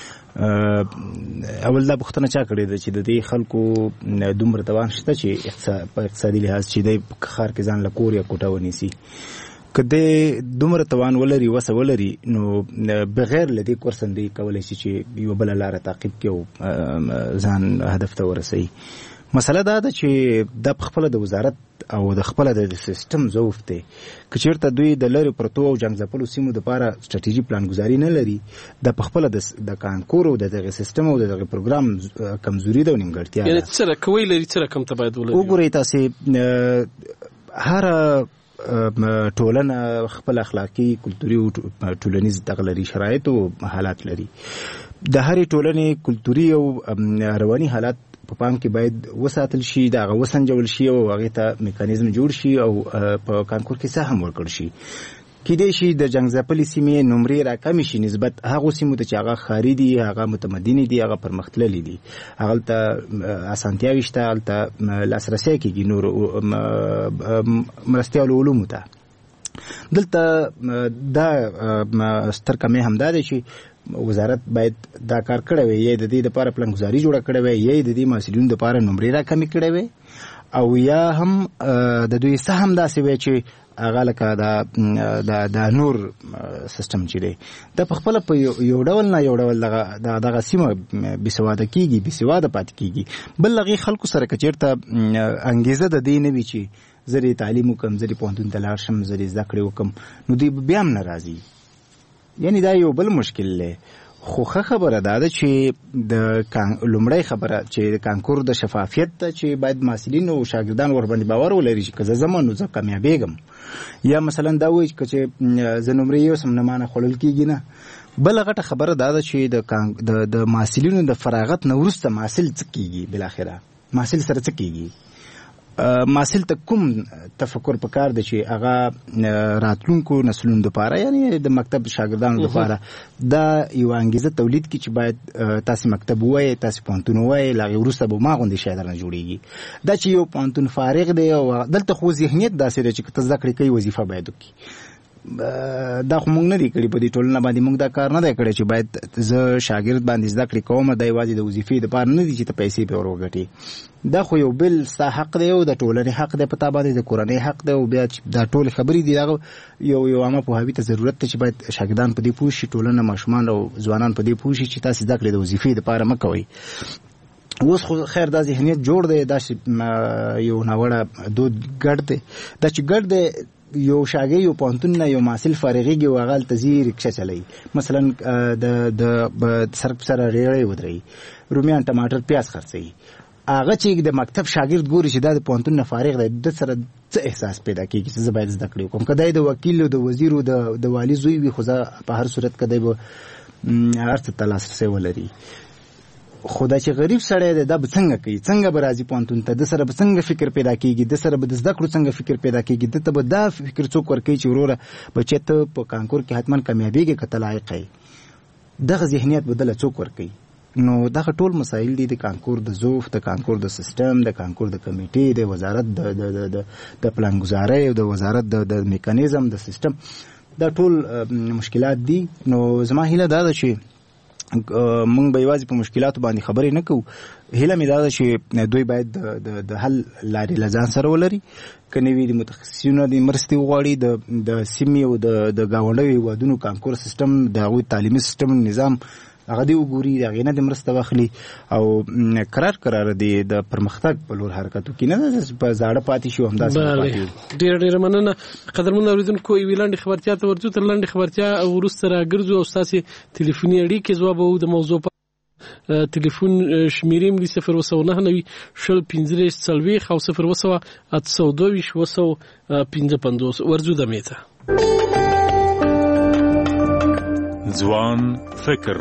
اول دا پوښتنه چا کړې ده چې د دې خلکو دومره توان شته چې په اقتصادي لحاظ چې دی په ښار کې ځان له کور یا کوټه ونیسي؟ که دی دومره توان ولري، وسه ولري، نو بغیر له دې کورسندې کولی شي چې یوه بله لاره تعقیب کړي او ځان هدف ته ورسوي. مسله دا ده چې دا په خپله د وزارت او د خپله د سیستم ضعف دی. که چېرته دوی د لرې پرتو او جنګ ځپلو سیمو دپاره سټراټیژي پلانګذاري نه لري، دا په خپله د کانکور او د دغه سیستم او د دغه پروګرام کمزوري ده او نیمګړتیا ده. یعنې څه رکوی لري، څه رقم ته باید ولري؟ وګورئ تاسې هره ټولنه خپل اخلاقي، کلتوري او ټولنیز دغه لري شرایط او حالات لري. د هرې ټولنې کلتوري او رواني حالات په پام کې باید وساتل شي، دا هغه وسنجول شي او هغې ته میکانیزم جوړ شي او په کانکور کې سهم ورکړل شي. کیدای شي د جنګ ځپلې سیمې نمرې راکمې شي نسبت هغو سیمو ته چې هغه ښاري دي، هغه متمدنې دي، هغه پرمختللي دي، هغلته اسانتیاوې شته، هلته لاسرسی کېږي نورو مرستیالو علومو ته. دلته دا ستر کمی همدا دی چې وزارت باید دا کار کړی وي، یا د دې دپاره پلانګذاري جوړه کړې وي، یا د دې محصلینو دپاره نمرې راکمې کړې وي، او یا هم د دوی سهم داسې وي چې هغه لکه د نور سیستم چې دی دا په خپله په یو ډول نه یو ډول دغه سیمه بېسواده کېږي، بېسواده پاتې کېږي. بل هغې خلکو سره که چېرته انګېزه د دې نه وي چې زه دې تعلیم وکړم، زه دې پوهنتون ته لاړ شم، زه دې زده کړې وکړم، نو دوی بیا هم نه راځي. یعنی دا یو بل مشکل دی. خو ښه خبره دا ده چې د لومړی خبره چې د کانکور د شفافیت ته چې باید محصلین او شاګردان ورباندې باور ولري چې که زه ځم نو زه کامیابېږم، یا مثلا دا وایي که چې زه نمرې یوسم نه مانه خوړل کېږي نه. بله غټه خبره دا ده چې د محصلینو د فراغت نه وروسته محصل څه کېږي، بالاخره محصل سره څه کېږي؟ محصل ته کوم تفکر پکار دی چې هغه راتلونکو نسلونو دپاره، یعنی د مکتب شاګردانو دپاره دا یو انګیزه تولید کړي چې باید تاسې مکتب ووایئ، تاسې پوهنتون ووایئ، له هغې وروسته به ما غوندې شی درنه جوړېږي. دا چې یو پوهنتون فارغ دی او دلته خو ذهنیت داسې دی چې که ته زده کړې کوي وظیفه باید وکړي. دا خو موږ نه دی کړي په دې ټولنه باندې، موږ دا کار نه دی کړی چې باید زه شاګرد باندې زده کړې کوم، دا یوازې د وظیفې دپاره نه دي چې ته پیسې پرې ور وګټې. دا خو یو بل ستا حق دی او د ټولنې حق دی په تا باندې، د کورنۍ حق دی، او بیا دا ټولې خبرې دي دغه یو یو عامه پوهاوي ته ضرورت دی چې باید شاګردان په دې پوه شي، ټولنه ماشومان او ځوانان په دې پوه شي چې تاسې زده کړې د وظیفې دپاره مه کوئ. اوس خو خیر دا ذهنیت جوړ دی، دا یو ناوړه دود ګډ دی. دا چې ګډ دی، یو شاګرد یو پوهنتون نه یو محصل فارغېږي او هغه هلته ځي رکشه چلوي، مثلا د سړک په سره ریړۍ ودروي، رومیان ټماټر پیاز خرڅوي، هغه چې د مکتب شاګرد ګوري چې دا د پوهنتون نه فارغ دی د سره څه احساس پیدا کیږي چې زه باید زده کړې وکړم که دی د وکیل د وزیر د د والي زوی وي خو زه په هر صورت کې دی به هر څه ته لاسرسی ولري خو دا چې غریب سړی دی دا به څنګه کوي څنګه به راځي پوهنتون ته د سره به څنګه فکر پیدا کیږي د سره به د زده کړو څنګه فکر پیدا کیږي د ته به دا فکر څوک ورکوي چې وروره بچی ته په کانکور کې حتما کامیابیږي که ته لایق یې دغه ذهنیت به دله څوک ورکوي نو دغه ټول مسایل دي د کانکور د ظروف د کانکور د سیستم د کانکور د کمیټې د وزارت د د د د پلانګزارۍ او د وزارت د د میکانیزم د سیستم دا ټول مشکلات دي نو زما هیله دا ده چې مونږ به یوازې په مشکلاتو باندې خبرې نه کوو هیله مې دا ده چې دوی باید د د حل لارې له ځان سره ولري که نوي د متخصصینو د مرستې وغواړي د د سیمې او د د ګاونډیو هېوادونو کانکور سیستم د هغوی تعلیمي سیستم نظام هغه دی وګوري د هغې نه د مرسته واخلي او قرار قرار دی د پرمختګ په لور حرکت وکړي نه په زاړه پاتې شو همداسې ډېره ډېره مننه قدرمنو اورېدونکو یوې لنډې خبرتیا ته ورځو تر لنډې خبرتیا وروسته راګرځو او ستاسې تلیفوني اړیکې ځوابوو د موضوع په تلیفون شمیرې ملي صفر اوه سوه نهه نوي شل پنځه دېرش څلوېښت او صفر اوه سوه اته سوه دوه ویشت اوه سوه پنځه پنځوس ورځو دمې ته ځوان فکر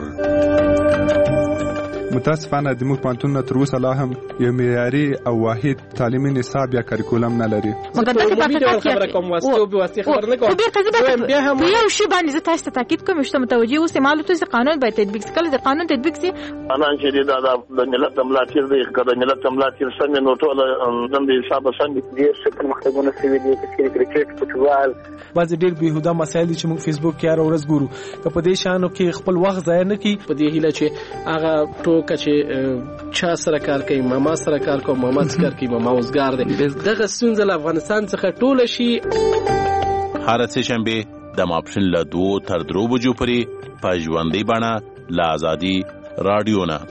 متاسفانه د موږ پوهنتون تر اوسه لا هم یو معیاري او واحد تعلیمي نصاب یا کریکولم نه لري مګر دا خبره کوم واسطه به واسطه خبر نه کوم بیا هم یو شی باندې زه تاسو ته تاکید کوم چې متوجي اوسه معلومات چې قانون باید تطبیق کړي د قانون تطبیق سي انا چې دا د ملت ملاتیر دی کله ملت ملاتیر څنګه نو ټول د حساب څنګه ډیر څه پرمختګونه شوي دي چې کرکټ فوټبال بعض ډیر بهوده مسایل چې موږ فیسبوک کې هر ورځ ګورو که په دې شانو کې خپل وخت ضایع نه کړي په دې هیله چې هغه ټوکه چې چا سره کار کوي ماما سره کار کوي ماما سره کار کوي ماما اوسګار دی دغه ستونزه له افغانستان څخه ټوله شي هر څه شنبه د ماپښین له دوه تر درو بجو پورې په ژوندۍ بڼه له آزادي رادیو نه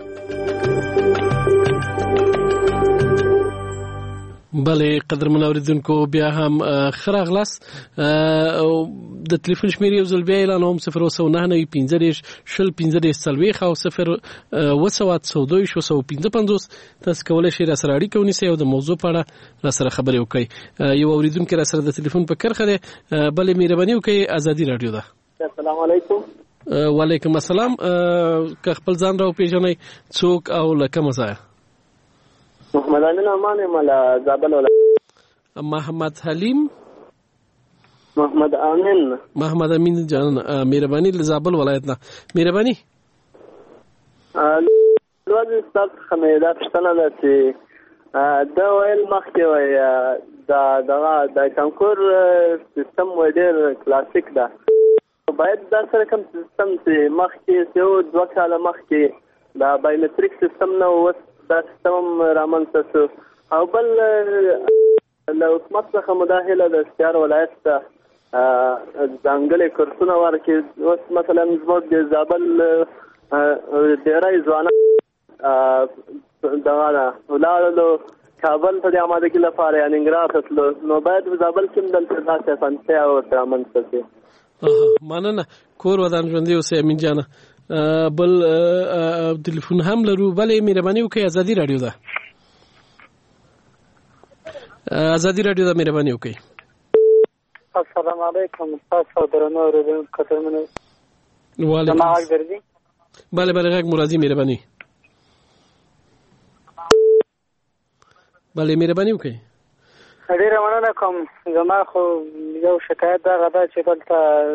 بله قدرمن اوریدونکو بیا هم خراغلاس د ټلیفون شمیرې یو ځل بیا اعلانوم صفر اوه سوه نهه نوي پنځه دېرش شل پنځه دېرش څلوېښت او صفر اوه سوه اته سوه دوه ویشت اوه سوه پنځه پنځوس تاسو کولی شئ راسره اړیکه ونیسئ او د موضوع په اړه راسره خبرې وکړئ یو اوریدونکی راسره د ټلیفون په کرښه دی بلې مهرباني وکړئ ازادي راډیو ده السلام علیکم وعلیکم السلام که خپل ځان را وپېژنئ څوک او له کومه ځایه محمد امین امان ملا زابل ولا محمد حلیم محمد امین محمد امین جان مهرباني زابل ولایت نه مهرباني لوځي ستاسو خمیده پښتنه ده چې دا ویل مخکې وای دا دغه د کانکور سیستم وای ډېر کلاسیک ده باید دا سره کوم سیستم چې مخکې یو دوه کاله مخکې دا بایومټریک سیستم نه وس دا سیستم رامنځته شو او بل له حکومت څخه مداخله د اختیار ولایت ته ځانګړي کورسونه ورکړي اوس مثلا زموږ د زابل ډېری ځوانان دغه ولاړلو کابل ته د آمادګۍ لپاره یا ننګرهار ته تلو نو باید زابل کې هم دلته داسې اسانتیا ورته رامنځته شي مننه کور ودان ژوندی اوسئ امین جانه بل ټلیفون هم لرو بلې مهرباني وکړئ ازادي راډیو ده ازادي راډیو ده مهرباني وکړئ السلام علیکم تاسو درنو اوریدونکو قدرمنو وعلیکم بله بله غږ مرادي مهرباني بله مهرباني وکړئ ډېره مننه کوم زما خو یو شکایت دغه ده چې دلته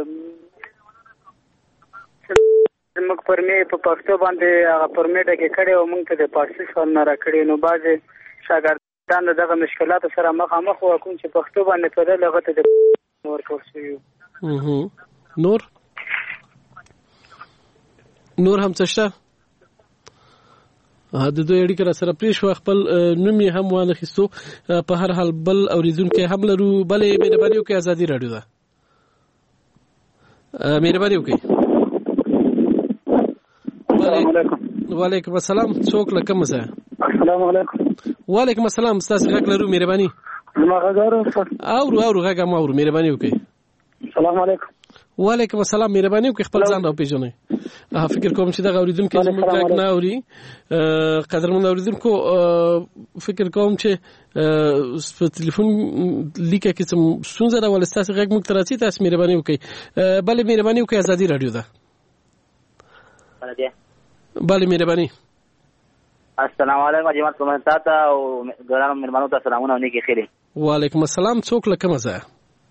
زموږ پرمې په پښتو باندې هغه پرمې ډکې کړې او موږ ته د فارسي سوال نه راکړي نو بعضې شاګردان د دغه مشکلاتو سره مخامخ وو کوم چې پښتو باندې تلل هغه ته د ورکول شوي نور نور هم څه شته د دوی اړیکه را سره پرې شوه خپل نوم یې هم وانخیستو په هر حال بل اورېدونکی هم لرو بلې مهرباني وکړئ ازادي راډیو ده مهرباني وکړئ وعلیکم السلام څوک له کومه ځایه السلام علیکم وعلیکم السلام ستاسو غږ لرو مهرباني زما غږ اورو اورو اورو غږ هم اورو مهرباني وکړئ السلام علیکم وعلیکم السلام. مهرباني وکړئ خپل ځان راپېژنئ. فکر کوم چې دغه اوریدونکو زموږ غږ نه اوري. قدرمن اوریدونکو فکر کوم چې په ټلیفون لیکه کې څه ستونزه ده ولې ستاسو غږ موږ ته راځي. تاسو مهرباني وکړئ. بله مهرباني وکړئ. ازادي رادیو ده. بله مهرباني. السلام علیکم جماعت کومه تاسو او ګرانو مهمانو ته سلامونه او نیکی خیری. وعلیکم السلام. څوک له کومه ځای؟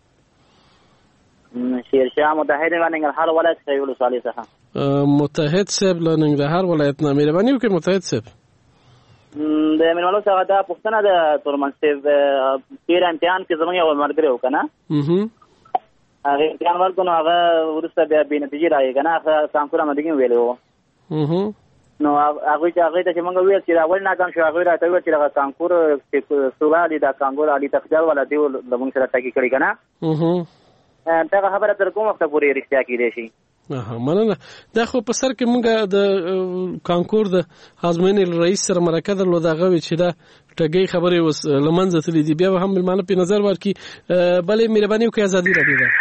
شیرشاه متحد له ننګرهار ولایت سیول صالح څخه. متحد صاحب له ننګرهار ولایت نه مهرباني وکړئ. متحد صاحب د مهمانو څخه دا پوښتنه ده تورمن صاحب تیر امتحان کې زموږ یو مرګ وکنه هغه امتحان ورکو نو هغه ورسته بیا به نتیجه راځي کنه هغه څنګه مدګین ویلو نو هغه چې هغه ته موږ ویل چې اول ناکام شو هغه راته ویل چې هغه کانکور سوالي دا کانکور علي تخجل ولا دی لمون سره تاکي کړی کنه دا خبره تر کومه وخت پورې رښتیا کیږي شي. اه مننه. دا خو په سر کې موږ د کانکور د ازموینې رئیس سره مرکه درلوده هغه وی چې دا ټګي خبرې وس لمنځه تللی دی بیا هم ملمانه په نظر ورکړي. بلې مهرباني وکړئ. ازادي رادیو ده.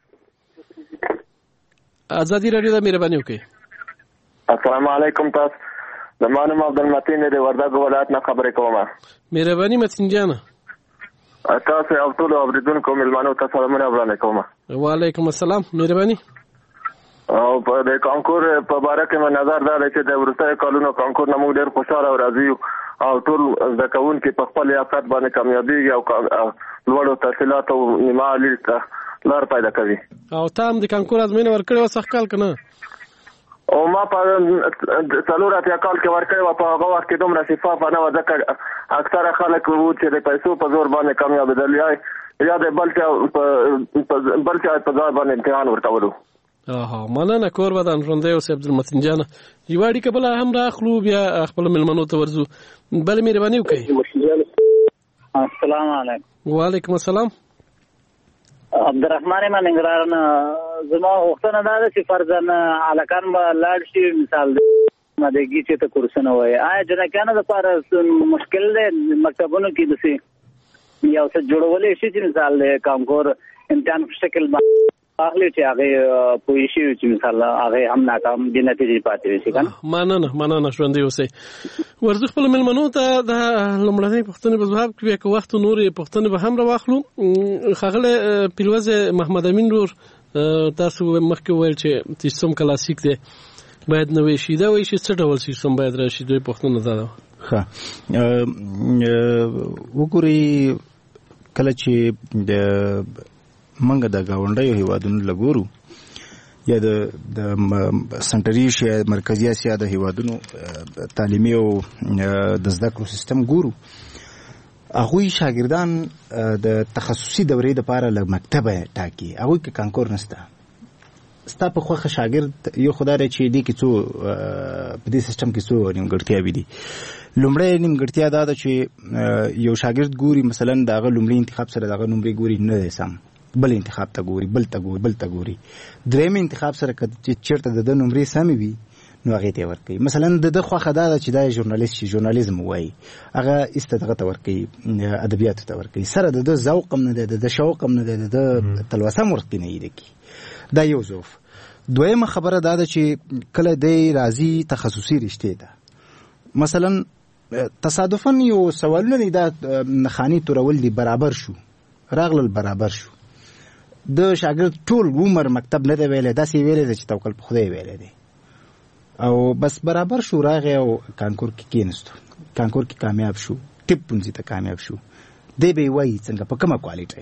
ازادي رادیو ده. مهرباني وکړئ. السلام علیکم. تاسو زمانه عبدالمتین د وردګ ولایت نه خبرې کوم. مهرباني متین جان. تاسو او ټول اوریدونکو ملمانو ته سلامونه وړاندې کوم. وعلیکم السلام. مهرباني. او په د کانکور په اړه کې مې نظر دا دی چې د ورستۍ کالونو کانکور نه موږ ډېر خوشاله او راضي یو او ټول زده کوونکي په خپل ریاست باندې کامیابیږي او لوړو تحصیلاتو او نیمه عالي لار پیدا کوي. او ته هم د کانکور ازموینه ورکړې وه سږ کال که نه؟ او ما په څلور اتیا کال کې ورکړې وه. په هغه وخت کې دومره شفافه نه وه ځکه اکثره خلک وو چې د پیسو په زور باندې کامیابېدل یا د بل چا په ځای باندې امتحان ورکولو. آها مننه. کور بدن ژوندی اوسې عبدالمتین جانه. یوه اړیکه بله هم راخلو بیا خپلو مېلمنو ته ورځو. بله مهرباني وکړئ. السلام علیکم. وعلیکم السلام. عبدالرحمن ما ننګرهار نه. زما غوښتنه دا ده چې فرضاً هلکان به لاړ شي مثال مادګي چې ته کورسونه وایي آیا جنکیانو دپاره مشکل دی مکتبونو کې داسې یو څه جوړولی شي چې مثال د کانکور امتحان په شکل اخلي چې هغه پوه شي چې مثال هغه هم ناکام دي نتیجې پاتې شي کنه. مننه مننه. ژوندی اوسئ. ورځو خپل مېلمنو ته د لومړنۍ پوښتنې په ځواب کې بیا که وخت نورې پوښتنې به هم راواخلو. ښاغلی پیروزه محمد امین ورور تاسو مخکې وویل چې سیستم کلاسیک دی باید نوی شي. دا وایي چې څه ډول سیستم باید راشي؟ دوی پوښتنه دا ده. ښه وګورئ کله چې د منګه د گاونډیو هیوادونو لګورو یا د د سنټري یا مرکزی اسیا د هیوادونو تعلیمي او د زده کړو سیستم ګورو هغه شاګردان د تخصصي دورې لپاره له مکتبه ټاکي. هغه کې کانکور نشته. ستا په خوخه شاګرد یو خدای چې دی کې څو په دې سیستم کې څو نیمګړتیاوې دي. لومړی نیمګړتیا دا ده چې یو شاګرد ګوري مثلا دغه لومړی انتخاب سره دغه نمبر ګوري نه دی سم بل انتخاب ته ګوري بل ته ګوري بل ته ګوري دریم انتخاب سره چې چیرته د نمبر سم وي نو هغه ته ورکړي. مثلا د خوخه دا چې دا ژورنالیست شي ژورنالیزم وایي هغه استدغه ته ورکړي ادبیات ته ورکړي سره د ذوق هم نه ده د شوق هم نه ده د تلوسه مرتي نه دی کی. دا یو ځوف. دویمه خبره دا ده چې کله دی راځي تخصصي رشته ده مثلا تصادفاً یو سوالونه دی دا نخانی تورول دی برابر شو راغلل برابر شو د شاګرد ټول عمر مکتب نه دی ویلې داسې ویلې چې توکل په خدای ویلې دی او بس برابر شو راغی او کانکور کې کېنستو کانکور کې کامیاب شو ټیپ پونځي ته کامیاب شو دی به وایي څنګه په کومه کوالټي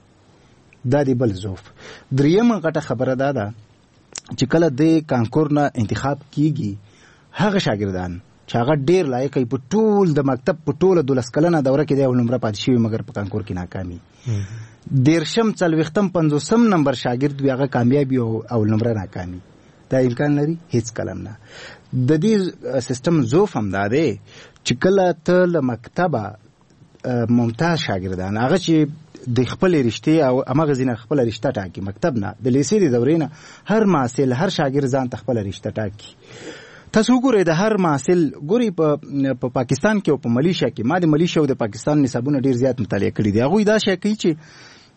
دا دی بل زوف. دریمه غټه خبره دا ده چې کله د کانکور نه انتخاب کیږي هغه شاګردان چې هغه ډیر لایق په ټول د مکتب په ټوله دولس کلنه دوره کې د نمبر پاتې شوی مګر په کانکور کې ناکامي. دیرشم څلوېښتم پنځوسم نمبر شاګرد وي هغه کامیابي او نمبر ناکامي. دا امکان لري؟ هیڅ کلم نه. د دې سیستم زوف هم دا دی چې کله ته له مکتبه ممتاز شاګردان هغه چې د خپل رشته او امغه زینه خپل رشته ټاکي مکتب نه د لیسې د دورې نه هر محصل هر شاګرد ځان خپل رشته ټاکي. تاسو ګورئ د هر محصل ګوري په پا پاکستان کې او په ملیشیا کې ما د ملیشیا او د پاکستان نصابونه ډیر زیات مطالعه کړي دي. هغه دا شي کوي چې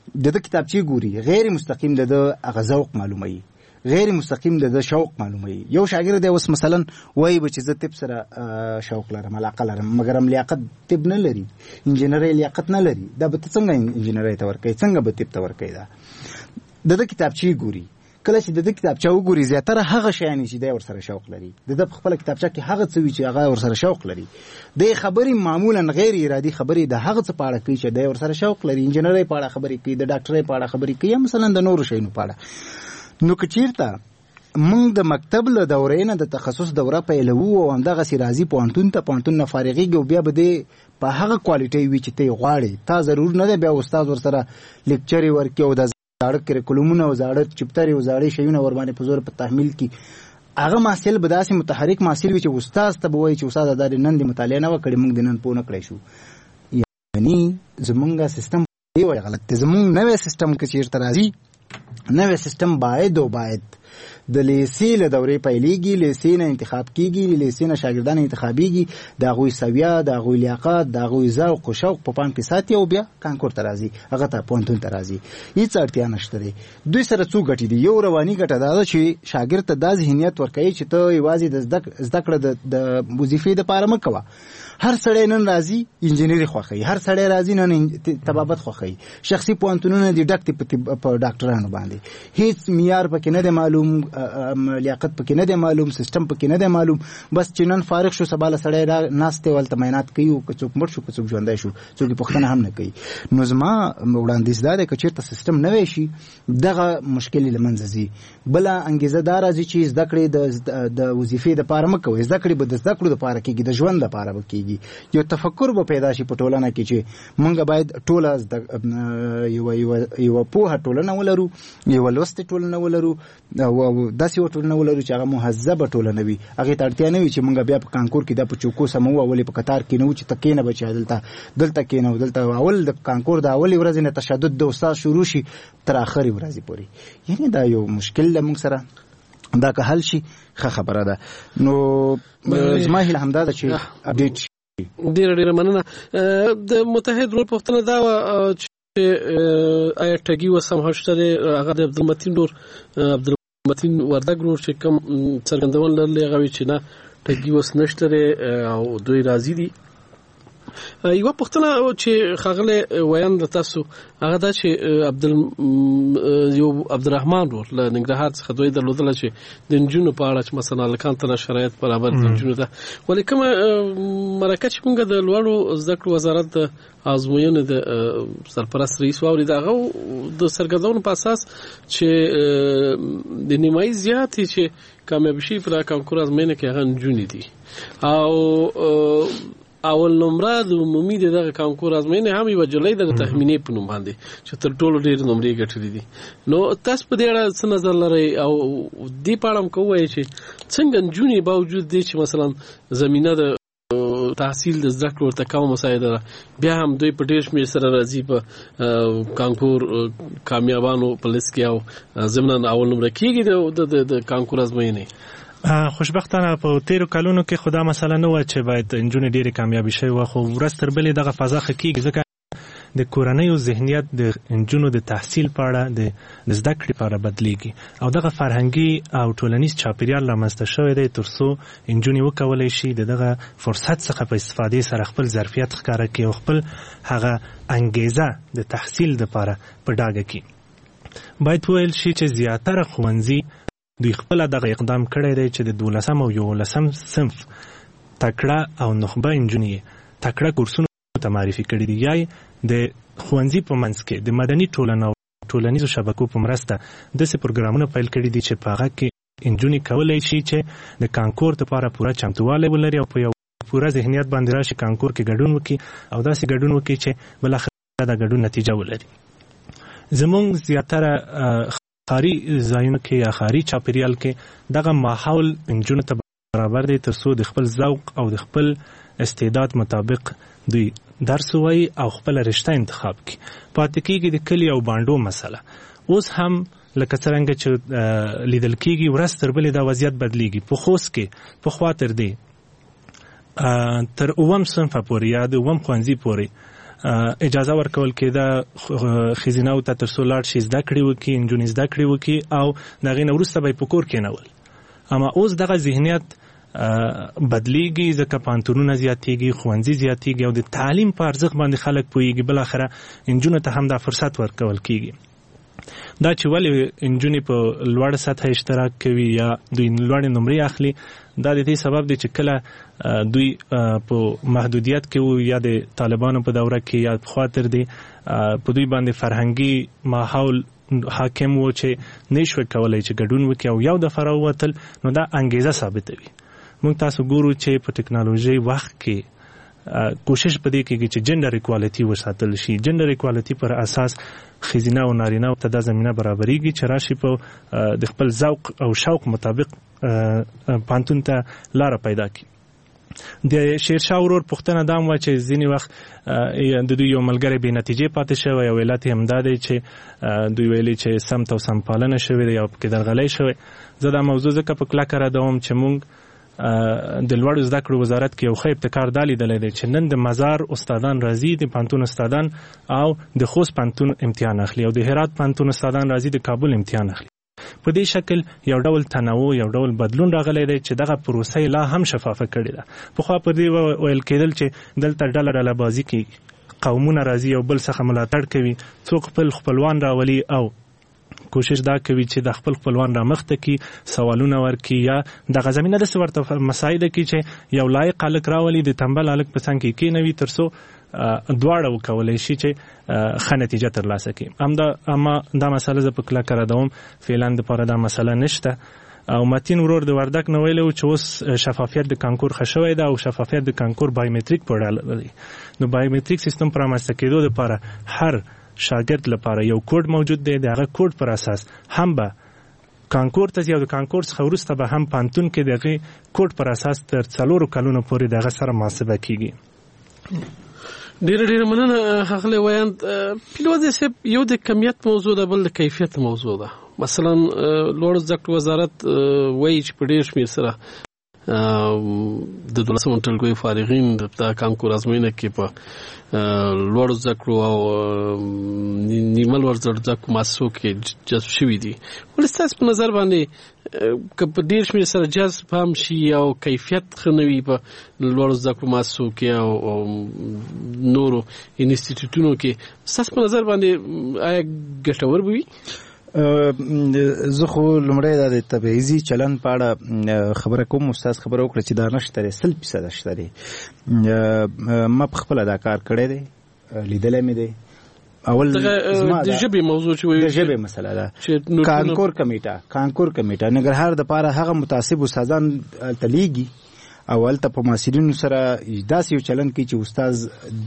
د د کتابچې ګوري غیر مستقیم د هغه ذوق معلوموي، غیر مستقیم د شوق معلوموي. یو شاګرد دی اوس مثلا وایي به چې زه طب سره شوق لرم، علاقه لرم، مګر هم لیاقت طب نه لري، انجینرۍ لیاقت نه لري، دا به ته څنګه انجینرۍ ته ورکوي، څنګه به طب ته ورکوي؟ دا د د کتابچې ګوري. کله چې د د کتابچه وګوري زیاتره هغه شیان چې دی ورسره شوق لري، د د خپل کتابچه کې هغه څه وي چې هغه ورسره شوق لري. د خبرې معمولا غیر ارادي خبرې د هغه څه په اړه کوي چې دی ورسره شوق لري، انجینرۍ په اړه خبرې کوي، د ډاکټرۍ په اړه خبرې کوي، مثلا د نورو شیانو په اړه. نو که چیرته موږ د مکتب له دورې نه د تخصص دوره پیلوو او همدغسې راځي پوهنتون ته، پوهنتون نه فارغېږي او بیا به دې په هغه کوالټۍ وي چې ته یې غواړې، تا ضرور نه دی بیا استاد ورسره لیکچرې ورکړي او د زاړه کریکولمونه او زاړه چپترې او زاړه شیونه ورباندې په زور په تحمیل کړي. هغه محصل به داسې متحرک محصل وي چې استاد ته به وایي چې استاد دا نن دې مطالعه نه وکړې، موږ دې نن پوه نه کړی شو. یعنې زمونږ سیستم دی وایي غلط دی. زمونږ نوی سیستم که چېرته راځي، نوی سیستم باید او باید د لیسې له دورې پیلېږي، لیسې نه انتخاب کېږي، لیسې نه شاګردان انتخابېږي، د هغوی سویه، د هغوی لیاقت، د هغوی ذوق او شوق په پام کې ساتي او بیا کانکور ته راځي، هغه ته پوهنتون ته راځي. هېڅ اړتیا نشته دی. دوی سره څو ګټې دي. یو رواني ګټه دا ده چې شاګرد ته دا ذهنیت ورکوي چې ته یوازې د زده کړه د وظیفې دپاره مه کوه. هر سړی نن راځي انجینري خوښوي، هر سړی راځي نن طبابت خوښوي، شخصي پوهنتونونه دي ډک دي په ډاکټرانو باندې، هېڅ معیار پکې نه دی معلوم، لیاقت پکې نه دی معلوم، سیستم پکې نه دی معلوم. بس چې نن فارغ شو سبا له سړی ناست دی ولته معاینات کوي او که څوک مړ شو که څوک ژوندی شو څوک یې پوښتنه هم نه کوي. نو زما وړاندیز دا دی که چېرته سیستم نوی شي دغه مشکل یې له منځه ځي. بله انګېزه دا راځي چې زده کړې د وظیفې دپاره مه کوئ، زده کړې به د زده کړو دپاره کېږي، د ژوند دپاره به کېږي. یو تفکر به پیدا شي په ټولنه کې چې موږ باید ټوله یوه پوهه ټولنه ولرو، یوه لوستې ټولنه ولرو او داسې یوه ټولنه ولرو چې هغه مهذبه ټولنه وي. هغې ته اړتیا نه وي چې موږ بیا په کانکور کې دا په چوکو سمو او ولې په قطار کې نه وو چې ته کېنه بچی دلته دلته کېنه او دلته اول د کانکور د اولې ورځې نه تشدد د استاد شروع شي تر آخرې ورځې پورې. یعنې دا یو مشکل ده موږ سره، دا که حل شي ښه خبره ده. نو زما هیله همدا ده چې اپډیټ شي. ډیره ډیره مننه. د متحد رول پوښتنه دا وه چې آیا ټګي اوس هم شته دی؟ هغه د عبدالمتین ډور عبدالمتین وردګ ډور چې کوم څرګندول لرلې هغه وایي چې نه ټګي اوس نشته دی او دوی راضي دي. یوه پوښتنه چې ښاغلی ویان د تاسو هغه دا چې عبدال یو عبدالرحمن ډور له ننګرهار څخه دوی درلودله چې د نجونو په اړه چې مثلا هلکانو ته شرایط برابر د نجونو ده، ولې کومه مرکه چې موږ د لوړو زده کړو وزارت د ازموینې د سرپرست رئیس واورېد هغه د څرګندونو په اساس چې د نیمایي زیاتې چې کامیابي شوي په کانکور ازموینه کې هغه نجونې دي او اول نمره د عمومي دغه کانکور ازموینې هم یوه جلۍ د تخمینې په نوم باندې چې تر ټولو ډېرې نمرې ګټلې دي. نو تاسو په دې اړه څه نظر لرئ او دې په اړه هم که ووایئ چې څنګه نجونې باوجود دی چې مثلا زمینه د تحصیل د زده کړو ورته کمه مساعده ده بیا هم دوی په ډېر شمېر سره راځي په کانکور کامیابانو په لیست کې او ضمناً اول نمره کېږي د کانکور ازموینې. خوشبختانه په تیرو کلونو کې خدا مسله نه وه چې باید نجونې ډېرې کامیابې شوې وه، خو ورځ تر بلې دغه فضا ښه کېږي ځکه د کورنیو ذهنیت د نجونو د تحصیل په اړه د زده کړې په اړه بدلیږي او دغه فرهنګي او ټولنیز چاپېریال رامنځته شوی دی تر څو نجونې وکولی شي د دغه فرصت څخه په استفادې سره خپل ظرفیت ښکاره کړي او خپل هغه انګیزه د تحصیل دپاره په ډاګه کړي. باید وویل شي چې زیاتره ښوونځي دوی خپله دغه اقدام کړی دی چې د دولسم او یولسم صنف تکړه او نخبه نجونې تکړه کورسونو ته معرفي کړي دي یا د ښوونځي په منځ کې د مدني ټولنو او ټولنیزو شبکو په مرسته داسې پروګرامونه پیل کړي دي چې په هغه کې نجونې کولی شي چې د کانکور دپاره پوره چمتووالی ولري او په یو پوره ذهنیت باندې راشي کانکور کې ګډون وکړي او داسې ګډون وکړي چې بالاخره د ګډون نتیجه ولري. زموږ زیاتره ښاري ځایونو کې یا ښاري چاپېریال کې دغه ماحول نجونو ته برابر دی تر څو د خپل ذوق او د خپل استعداد مطابق دوی درس ووایي او خپله رشته انتخاب کړي. پاتې کېږي د کلي او بانډو مسله. اوس هم لکه څرنګه چې لیدل کېږي ورځ تر بلې دا وضعیت بدلیږي. په خوست کې پخوا تر دې تر اووم صنفه پورې یا د اووم ښوونځي پورې اجازه ورکول کېده ښځیناو ته تر څو لاړ شي زده کړې وکړي، نجونې زده کړې وکړي او د هغې نه وروسته به یې په کور کېنول. اما اوس دغه ذهنیت بدلیږي ځکه پوهنتونونه زیاتېږي، ښوونځي زیاتېږي او د تعلیم په ارزښت باندې خلک پوهېږي. بالاخره نجونو ته هم دا فرصت ورکول کېږي. دا چې ولې نجونې په لوړه سطحه اشتراک کوي یا دوی لوړې نمرې اخلي، دا د دې سبب دی چې کله دوی په محدودیت کې وو یا د طالبانو په دوره کې یا پخوا تر دې په دوی باندې فرهنګي ماحول حاکم وو چې نه شوی کولی چې ګډون وکړي او یو دفعه راووتل، نو دا انګیزه ثابتوي. موږ تاسو ګورو چې په ټکنالوژي وخت کې کوشش پدې کېږي چې جنډر ایکوالټي وساتل شي. جنډر ایکوالټي پر اساس ښځینه او نارینه ته دا زمینه برابرېږي چې راشي په د خپل ذوق او شوق مطابق پوهنتون ته لاره پیدا کړي. د شیرشاه ورور پوښتنه دا هم وه چې ځینې وخت د دوی یو ملګری بې نتیجې پاتې شوی او علت یې همدا دی چې دوی ویلي چې سمت او سمپالنه شوې ده یا پکې درغلی شوی. زه دا موضوع ځکه په کلکه ردوم چې موږ د لوړو زده کړو وزارت کې یو ښه ابتکار دا لیدلی دی چې نن د مزار استادان راځي، د پوهنتون استادان او د خوست پوهنتون امتحان اخلي او د هرات پوهنتون استادان راځي د کابل امتحان اخلي. په دې شکل یو ډول تنوع، یو ډول بدلون راغلی دی چې دغه پروسه لا هم شفافه کړې ده. پخوا پر دې ویل کېدل چې دلته ډله ډله بازي کېږي، قومونه راځي او بل څخه ملاتړ کوي، څوک خپل خپلوان راولي او کوشش دا کوي چې د خپل خپلوان را مخته کی سوالونه ورکي یا دغه زمینه د ورته مسایده کی چې یو لایق هلک راولي د تنبل هلک په څنګ کې کېنوي تر څو دواړه وکولی شي چې ښه نتیجه ترلاسه کړي. همدا اما دا مسله زه په کلکه ردوم، فعلا دپاره دا مسله نشته. او متین ورور د وردک نه ویلی و چې اوس شفافیت د کانکور ښه شوی ده او شفافیت د کانکور بایومتریک په ډول دی. نو بایومتریک سیستم په رامنځته کېدو دپاره هر شاګرد لپاره یو کوډ موجود دی. د هغه کوډ پر اساس هم به کانکور ته ځي او د کانکور څخه وروسته به هم پوهنتون کې د هغې کوډ پر اساس تر څلورو کلونو پورې د هغه سره محاسبه کېږي. ډېره ډېره مننه ښاغلی ویاند. پیلوزی صاحب، یو د کمیت موضوع ده، بل د کیفیت موضوع ده. مثلا لوړو زده کړو وزارت وایي چې په ډېر شمېر سره د دولسم ټولګیو فارغین د کانکور ازموینه کې په لوړو زده کړو او نیمه لوړ زده کړو مؤسسو کې جذب شوي دي. ولې ستاسو په نظر باندې که په ډېر شمېر سره جذب هم شي او کیفیت ښه نه وي په لوړو زده کړو مؤسسو کې او نورو انسټیټیوټونو کې، ستاسو په نظر باندې آیا ګټور به وي؟ زه خو لومړی دا د تبعیضي چلن په اړه خبره کوم. استاد خبره وکړه چې دا نشته دی، سل فیصده شته دی. ما په خپله دا کار کړی دی، لیدلی مې دی. اول د ژبې موضوع چې وایي د ژبې مسله ده. کانکور کمیټه کانکور کمیټه ننګرهار دپاره هغه متعصب استادان هلته لیږي او هلته په محصلینو سره داسې یو چلن کوي چې استاز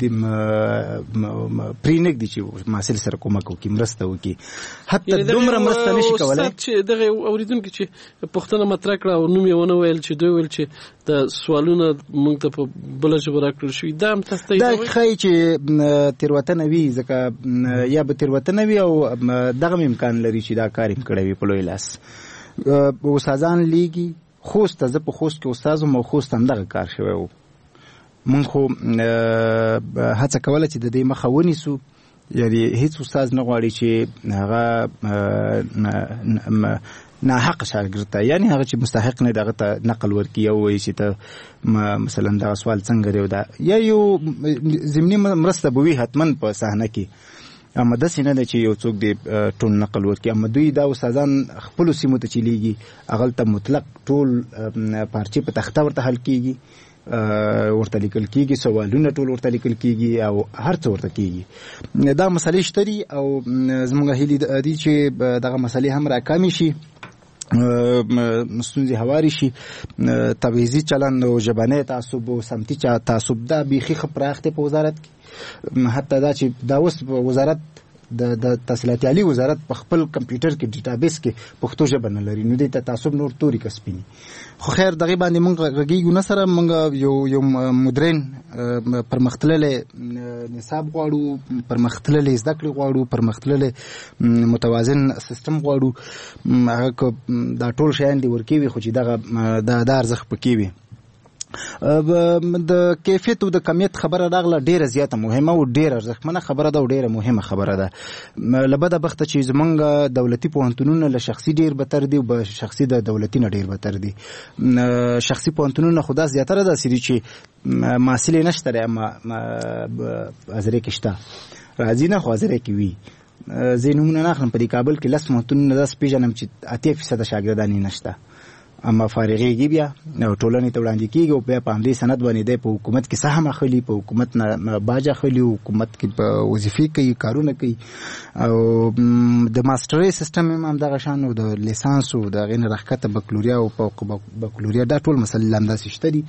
پرې نږدي چې محصل سره کومک وکړي، مرسته وکړي. حتی دومره مرسته نشي کولی. استاد چې دغه اورېدونکي چې پوښتنه مطرح کړه او نوم یې ونه ویل چې دوی ویل چې د سوالونه موږ ته په بله ژبه راکړل شوي، دا هم تاسو ته دا ښایي چې تېروتنه وي، ځکه یا به تېروتنه وي او دغه امکان لري چې دا کار یې کړی وي په لوی لاس. استادان لیږي. خوست ته زه په خوست کې استاد وم او خوست هم دغه کار شوی و. موږ خو هڅه کوله چې د دې مخه ونیسو. یعنې هیڅ استاد نه غواړي چې هغه ناحق شاګرد ته، یعنې هغه چې مستحق نه دغه ته نقل ورکړي او وایي چې ته مثلا دغه سوال څنګه دی او دا یا یو ضمني مرسته به وي حتما په صحنه کې. اما داسې نه ده چې یو څوک دې ټول نقل ورکړي. اما دوی دا استادان خپلو سیمو ته چې لیږي هغلته مطلق ټول پارچې په تخته ورته حل کېږي، ورته لیکل کېږي، سوالونه ټول ورته لیکل کېږي او هر څه ورته کېږي. دا مسلې شته دي او زموږ هیلې دي چې دغه مسلې هم راکامې شي، ستونزې هوارې شي. تبعیضي چلند او ژبنی تعصب او سمتي تعصب دا بیخي ښه پراخ دی په وزارت کې. حتی دا چې دا اوس وزارت د د تحصیلات عالی وزارت په خپل کمپیوټر کې ډیټابیس کې پښتو ژبه نه لري، نو دې ته تعصب نور توري کسبینی. خو خیر دغه باندې موږ غږیږو نه سره موږ یو یو مدرن پرمختللی نصاب غواړو، پرمختللی زده کړې غواړو، پرمختللی متوازن سیستم غواړو. هغه دا ټول شیان دې ورکوي خو چې دغه دا ارزښت پکې وي. د کیفیت او د کمیت خبره راغله ډیره زیاته مهمه او ډیره ارزښتمنه خبره ده او ډیره مهمه خبره ده. لبده بخته چې زمونږ دولتي پوهنتونونه له شخصي ډیر بتر دي او شخصي د دولتي نه ډیر بتر دي. شخصي پوهنتونونه خدا زیاتره ده سری چې محصلین نشته اما ازره کې شته راځي نه خو ازره کې وي. زینونه نه خلم په کابل کې لس پوهنتونونه داس پیژنم چې اتیا فیصد شاګردانی نشته اما فارغېږي بیا نو ټولنې ته وړاندې کېږي او بیا په همدې سند باندې دی په حکومت کې سهم اخلي په حکومت نه باج اخلي حکومت کې په وظیفې کوي کارونه کوي او د ماسترۍ سیستم هم همدغه شان او د لیسانس او د هغې نه راښکته بکلوریا او فوق بکلوریا دا ټول مسلې همداسې شته دي.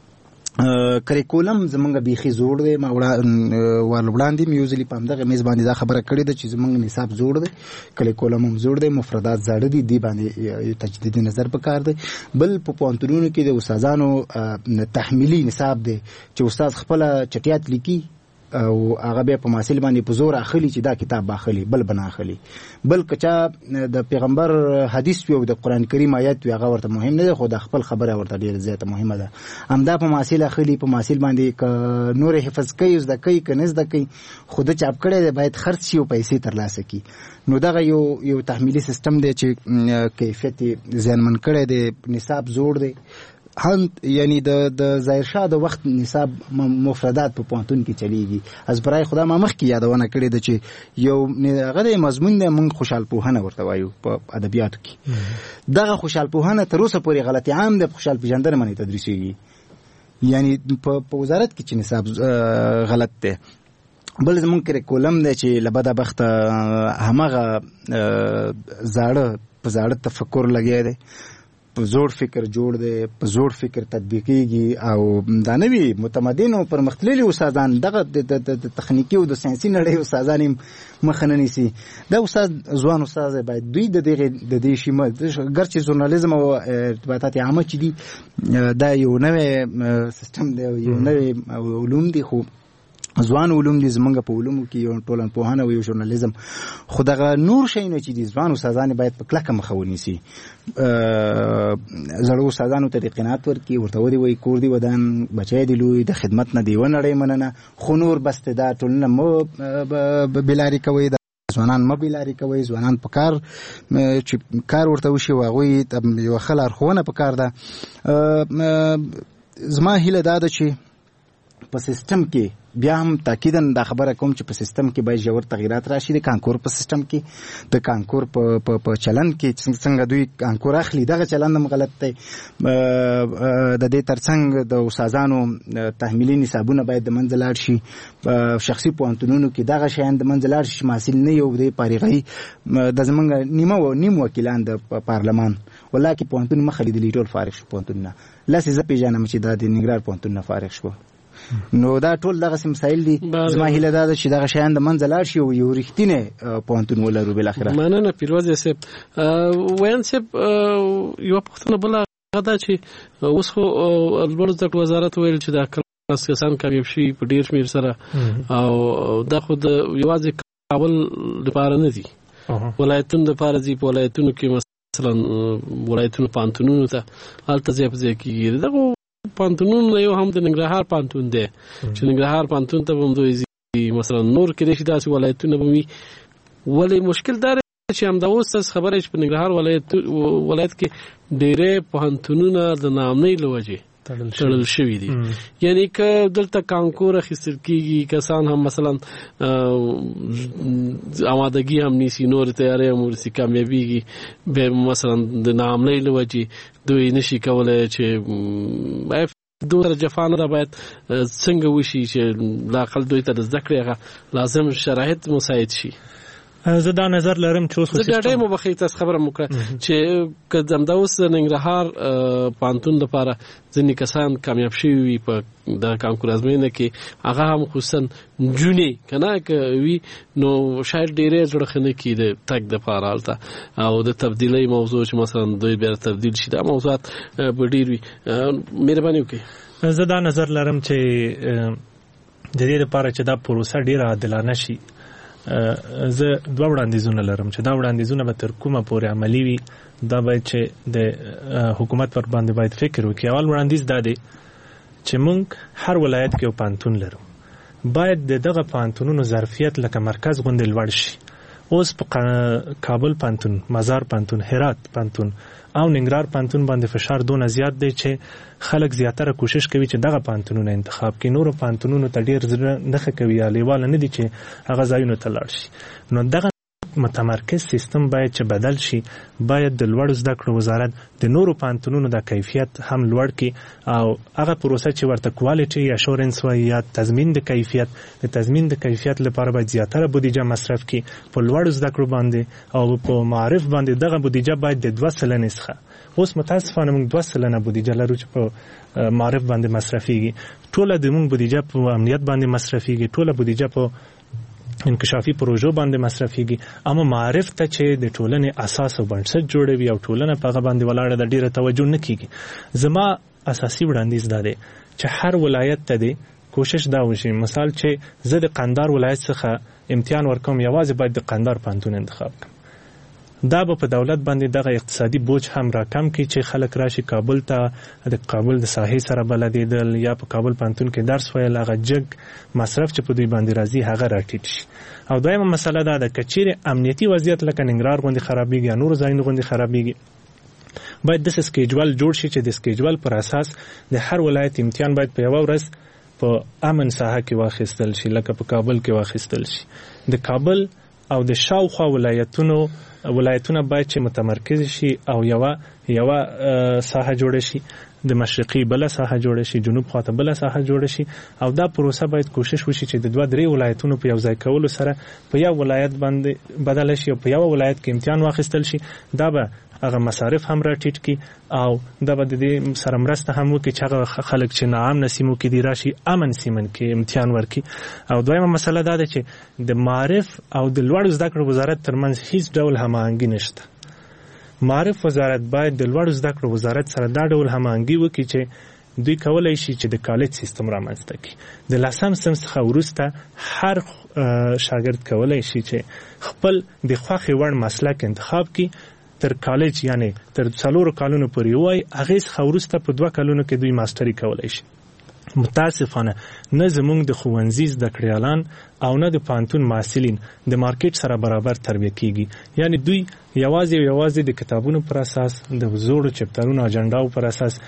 کریکولم زمونږ بیخي زوړ دی. ما وړاندې مې یو ځلې په همدغه میز باندې دا خبره کړې ده چې زمونږ نصاب زوړ دی، کریکولم هم زوړ دی، مفردات زاړه دي، دې باندې تجدید نظر پکار دی. بل په پوهنتونونو کې د استادانو تحمیلي نصاب دی چې استاد خپله چټیات لیکي او هغه بیا په محصل باندې په زور اخلي چې دا کتاب باخلي بل بنا اخلي. بل کچا د پیغمبر حدیث وي او د قران کریم آیات وي هغه ورته مهم نه ده، خو د خپل خبره ورته ډیره زیاته مهمه ده. همدا په محصل اخلي په محصل باندې ک نور حفظ کوي زده کوي ک نه زده کوي خود چاپ کړي دی باید خرڅ شي او پیسې ترلاسه کړي. نو دغه یو یو تحمیلي سیستم دی چې کیفیت زیانمن کړي دی. نصاب زوړ دی. هند یعنی د د ظاهر شاه د وخت نصاب مفردات په پوهنتون کې چلیږي. از برای خدا ما مخکې یادونه کړې ده چې یو هغه د مضمون دی موږ خوشحال پوهنه ورته وایو په ادبیاتو کې. دغه خوشحال پوهنه تر اوسه پورې غلطي عام د خوشحال پېژندنه باندې تدریسېږي، یعنی په وزارت کې چې نصاب غلط دی. بل زمونږ کریکولم دی چې له بده بخته همغه زاړه په زاړه تفکر لګیا دی، په زوړ فکر جوړ دی، په زوړ فکر تطبیقیږي او دا نوي متمدن او پرمختللي استادان دغه د تخنیکي او د ساینسي نړۍ استادان هم مخه نه نیسي. دا استاد ځوان استاد باید دوی د دغه د دې شی ګرچې ژورنالیزم او ارتباطات عامه چې دي دا یو نوې سیستم دی، یو نوې علوم دي، خو ځوان علوم دي زمونږ په علومو کې یو ټولنپوهنه او یو ژورنالیزم. خو دغه نور شیونه چې دي ځوان استادان باید په کلکه مخه ونیسي. زړو استادانو ته قناعت ورکړي، ورته ودی وایي کور دی ودان بچی دی لوی د خدمت نه دی ونړی مننه، خو نور بس دا ټولنه مو بلاري کوي، ځوانان مه بلاري کوي. ځوانان په کار چې کار ورته وشي او هغوی یوه ښه لارښوونه په کار ده. زما هیله دا ده چې په سیستم کې بیا هم تاکیداً دا خبره کوم چې په سیستم کې باید ژور تغیرات راشي. د کانکور په سیستم کې د کانکور په په چلند کې څنګه دوی کانکور اخلي دغه چلند هم غلط دی. د دې ترڅنګ د استادانو تحمیلي نصابونه باید د منځه لاړ شي. په شخصي پوهنتونونو کې دغه شیان د منځه لاړ شي چې محصل نه یو دی فارغوي. د زمونږ نیمه نیم وکیلان د پارلمان ولاکې پوهنتون مخه لیدلي ټول فارغ شو پوهنتونونه. لاسې زه پیژنم چې دا د ننګرهار پوهنتون نه فارغ شو. نو دا ټول دغه مسایل دي. زما هیله دا ده چې دغه شیان د منځه لاړ شي او یو رښتینی پوهنتون ولرو بالاخره. مننه پیروز صاحب. ویان صاحب یوه پوښتنه بله هغه ده چې اوس خو لوړو زده کړو وزارت ویل چې دا کلاس کسان کامیاب شي په ډېر شمېر سره او دا خو د یوازې کابل لپاره نه دي، ولایتونو لپاره دي. په ولایتونو کې مثلا ولایتونو پوهنتونونو ته هلته ځای په ځای کېږي. دغه پوهنتونونه یو هم د ننګرهار پوهنتون دی چې ننګرهار پوهنتون ته به هم دوی ځي، مثلا نور کېدای شي داسې ولایتونه به وي. ولې مشکل دا دی چې همدا اوس تاسو خبره چې په ننګرهار ولایت کې ډېری پوهنتونونه د ناامنۍ له وجې تړل شوي دي. یعنی که دلته کانکور اخیستل کېږي کسان هم مثلا آمادګي هم نیسي، نور تیاری هم ورسي کامیابېږي، بیا مثلا د ناامنۍ له وجې دوی نشي کولی چې دوی جفا نه ده باید څنګه وشي چې لااقل دوی ته د زده کړې هغه لازم شرایط مساعد شي. زه دا نظر لرم چې اوس زه بیا ډېر مبخي تاسو خبره مو کړه چې که همدا اوس د ننګرهار پوهنتون لپاره ځینې کسان کامیاب شوي وي په د کانکور ازموینه کې، هغه هم خصوصا نجونې که نه که وي نو شاید ډېری زړه ښه نه کړي د تګ دپاره هلته او د تبدیلۍ موضوع چې مثلا دوی بیا تبدیل شي دا موضوعات به ډېر وي. مهرباني وکړئ. زه دا نظر لرم چې د دې لپاره چې دا پروسه ډېره عادلانه شي، زه دوه وړاندیزونه لرم چې دا وړاندیزونه به تر کومه پورې عملي وي دا باید چې د حکومت پر باندې باید فکر وکړي. اول وړاندیز دا دی چې موږ هر ولایت کې یو پانتون لرو، باید د دغه پانتونونو ظرفیت لکه مرکز غوندې لوړ شي. اوس په کابل پانتون، مزار پانتون، هرات پانتون او ننګرهار پانتون باندې فشار دونه زیات دی چې خلک زیاتره کوشش کوي چې دغه پانتونونه انتخاب کړي. نورو پانتونونو ته ډیر زړه نه کوي یا لیواله نه دي چې هغه ځایونو ته لاړ شي. نو دغه متمرکز سیستم باید چې بدل شي، باید د لوړ زده کړو وزارت د نورو پانتونونو د کیفیت هم لوړ کړي او هغه پروسه چې ورته کوالټي اشورنس وایي یا تضمین د کیفیت، د تضمین د کیفیت لپاره باید زیاتره بودیجه مصرف کړي په لوړ زده کړو باندې او په معارف باندې. دغه بودیجه باید د دوه سلنې څخه، اوس متاسفانه موږ دوه سلنه بودیجه لرو چې په معارف باندې مصرفيږي. ټوله د موږ بودیجه په امنیت باندې مصرفيږي، ټوله بودیجه په انکشافي پروژو باندې مصرفيږي، اما معارف ته چې د ټولنې اساس او بنسټ جوړوي او ټولنه په هغه باندې ولاړه د ډیره توجه نه کیږي. زما اساسي وړاندیز دا دی چې هر ولایت ته دی کوشش دا وشي. مثال چې زه د قندهار ولایت څخه امتحان ورکوم، یوازې باید د قندهار پانتون انتخاب کړم. دا به په دولت باندې دغه اقتصادي بوج هم راکم کړي چې خلک راشي کابل ته د کابل د ساحې سره بلدېدل یا په کابل پانتون کې درس ویل، هغه جګ مصرف چې په دوی باندې راځي هغه راټیټ شي. او دویمه مسله دا ده که چیرې امنیتي وضعیت لکه ننګرهار غوندې خرابېږي یا نورو ځایونو غوندې خرابېږي، باید داسې سکیجول جوړ شي چې د سکیجول پر اساس د هر ولایت امتحان باید په یوه ورځ په امن ساحه کې واخیستل شي، لکه په کابل کې واخیستل شي. د کابل او د شاوخوا ولایتونو ولایتونه باید چې متمرکز شي او یوه یوه ساحه جوړه شي، د مشرقي بله ساحه جوړه شي، جنوب خواته بله ساحه جوړه شي. او دا پروسه باید کوشش وشي چې د دوه درې ولایتونو په یو ځای کولو سره په یو ولایت باندې بدل شي او په یو ولایت کې امتحان واخیستل شي. دا به هغه مصارف هم راټیټ کی او دا به د دې سره مرسته هم وکړي چې هغه خلک چې ناام نسیمو کې دی راشي امن سیمن کې امتحان ورکړي. او دویمه مسله دا ده چې د معارف او د لوړ زده کړو وزارت ترمنځ هیڅ ډول هماهنګي نشته. معارف وزارت باید د لوړ زده کړو وزارت سره دا ډول هماهنګي وکړي چې دوی کولای شي چې د کالج سیستم رامنځته کړي. د لسم صنف څخه وروسته هر شاګرد کولای شي چې خپل د خوښې وړ مسلک انتخاب کړي تر کالج، یعنی تر څلورو کالونو پورې وای، هغې څخه وروسته په دوه کلونو کې دوی ماسټري کولای شي. متاسفانه نه زموږ د ښوونځي زده کړیالان او نه د پانتون محصلین د مارکیټ سره برابر تربیه کیږي. یعنی دوی یوازې یوازې د کتابونو پر اساس، د زوړو چپټرونو اجنډاو پر اساس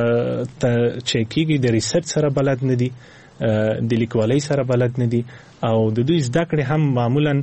چې کیږي، د ریسرچ سره بلد نه دي، د لیکوالۍ سره بلد نه دي او د دوی زده کړې هم معمولا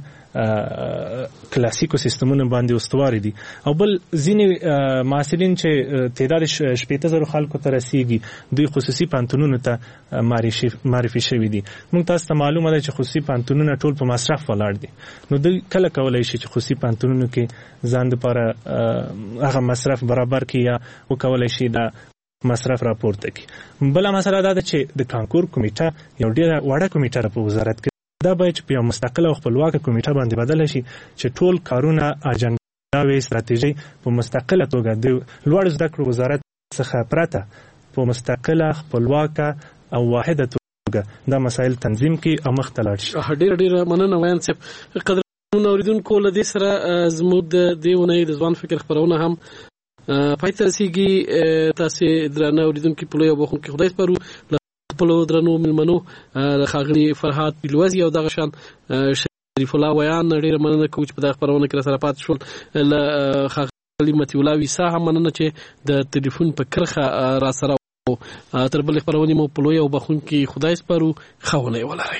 کلاسیکو سیستمونو باندې استواري دي. او بل ځینې محصلین چې تعداد شپېته زرو خلکو ته رسیږي دوی خصوصي پانتونونو ته معرفي شوي دي. موږ تاسو ته معلومه ده چې خصوصي پانتونونه ټول په مصرف ولاړ دي، نو دوی کله کولی شي چې خصوصي پانتونونو کې ځان دپاره هغه مصرف برابر کړي یا وکولی شي دا مصرف راپورته کړي. بله مسله دا ده چې د کانکور کمیټه یو ډېره وړه کمیټه په وزارت کې، دا باید چې په یو مستقله او خپلواکه کمیټه باندې بدله شي چې ټول کارونه، اجنډاوې، ستراتیژۍ په مستقله توګه د لوړ زده کړو وزارت څخه پرته په مستقله، خپلواکه او واحده توګه دا مسایل تنظیم کړي او مخته لاړ شي. ډېره ډېره مننه ویان صاحب. قدرمنو اورېدونکو، له دې سره زموږ د دې اونۍ د ځوان فکر خپرونه هم پای ته رسیږي. تاسې درانه اورېدونکي په لوی او بخښونکي خدای سپارو. خپلو درنو مېلمنو ښاغلي فرهاد پیلوزي او دغه شان شریف الله ویان ډېره مننه کوو چې په دغه خپرونه کې راسره پاتې شول. له ښاغلي مطیع الله ویسا هم مننه چې د تلیفون په کرښه راسره و. تر بلې خپرونې مو په لوی او بخښونکي خدای سپارو. ښه اونۍ ولرئ.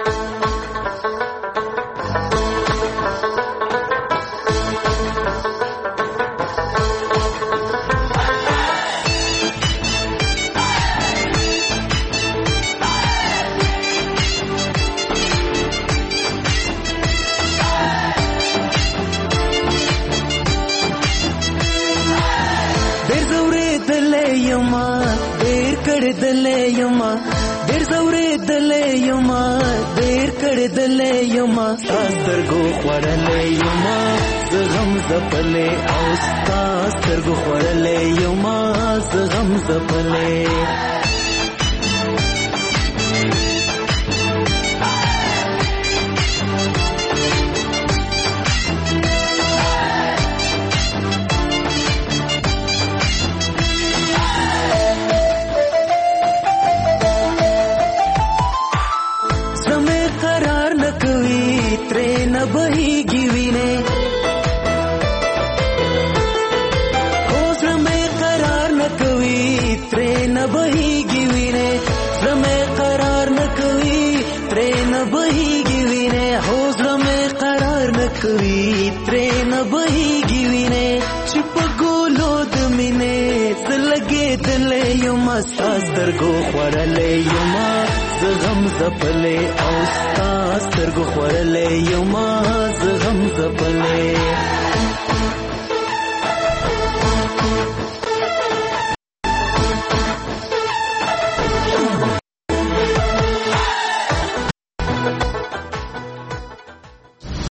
دلې یما ډېر زورې دلې یما ډېر کړې دلې یما سترګو خورلې یما زغم زپلې او سترګو خورلې یما زغم زپلې. ترې نه بهیږي وینې اوسره مې قرار نه کوي ترې نه بهیږي وینې زړه مې قرار نه کوي ترې نه بهیږي وینې اوسره مې قرار نه کوي ترې نه بهیږي وینې چې په ګولو د مینې زه لګېدلی یم ستا سترګو خوړلی یم زه غم ځپلی او ستا سترګو خوړلی یم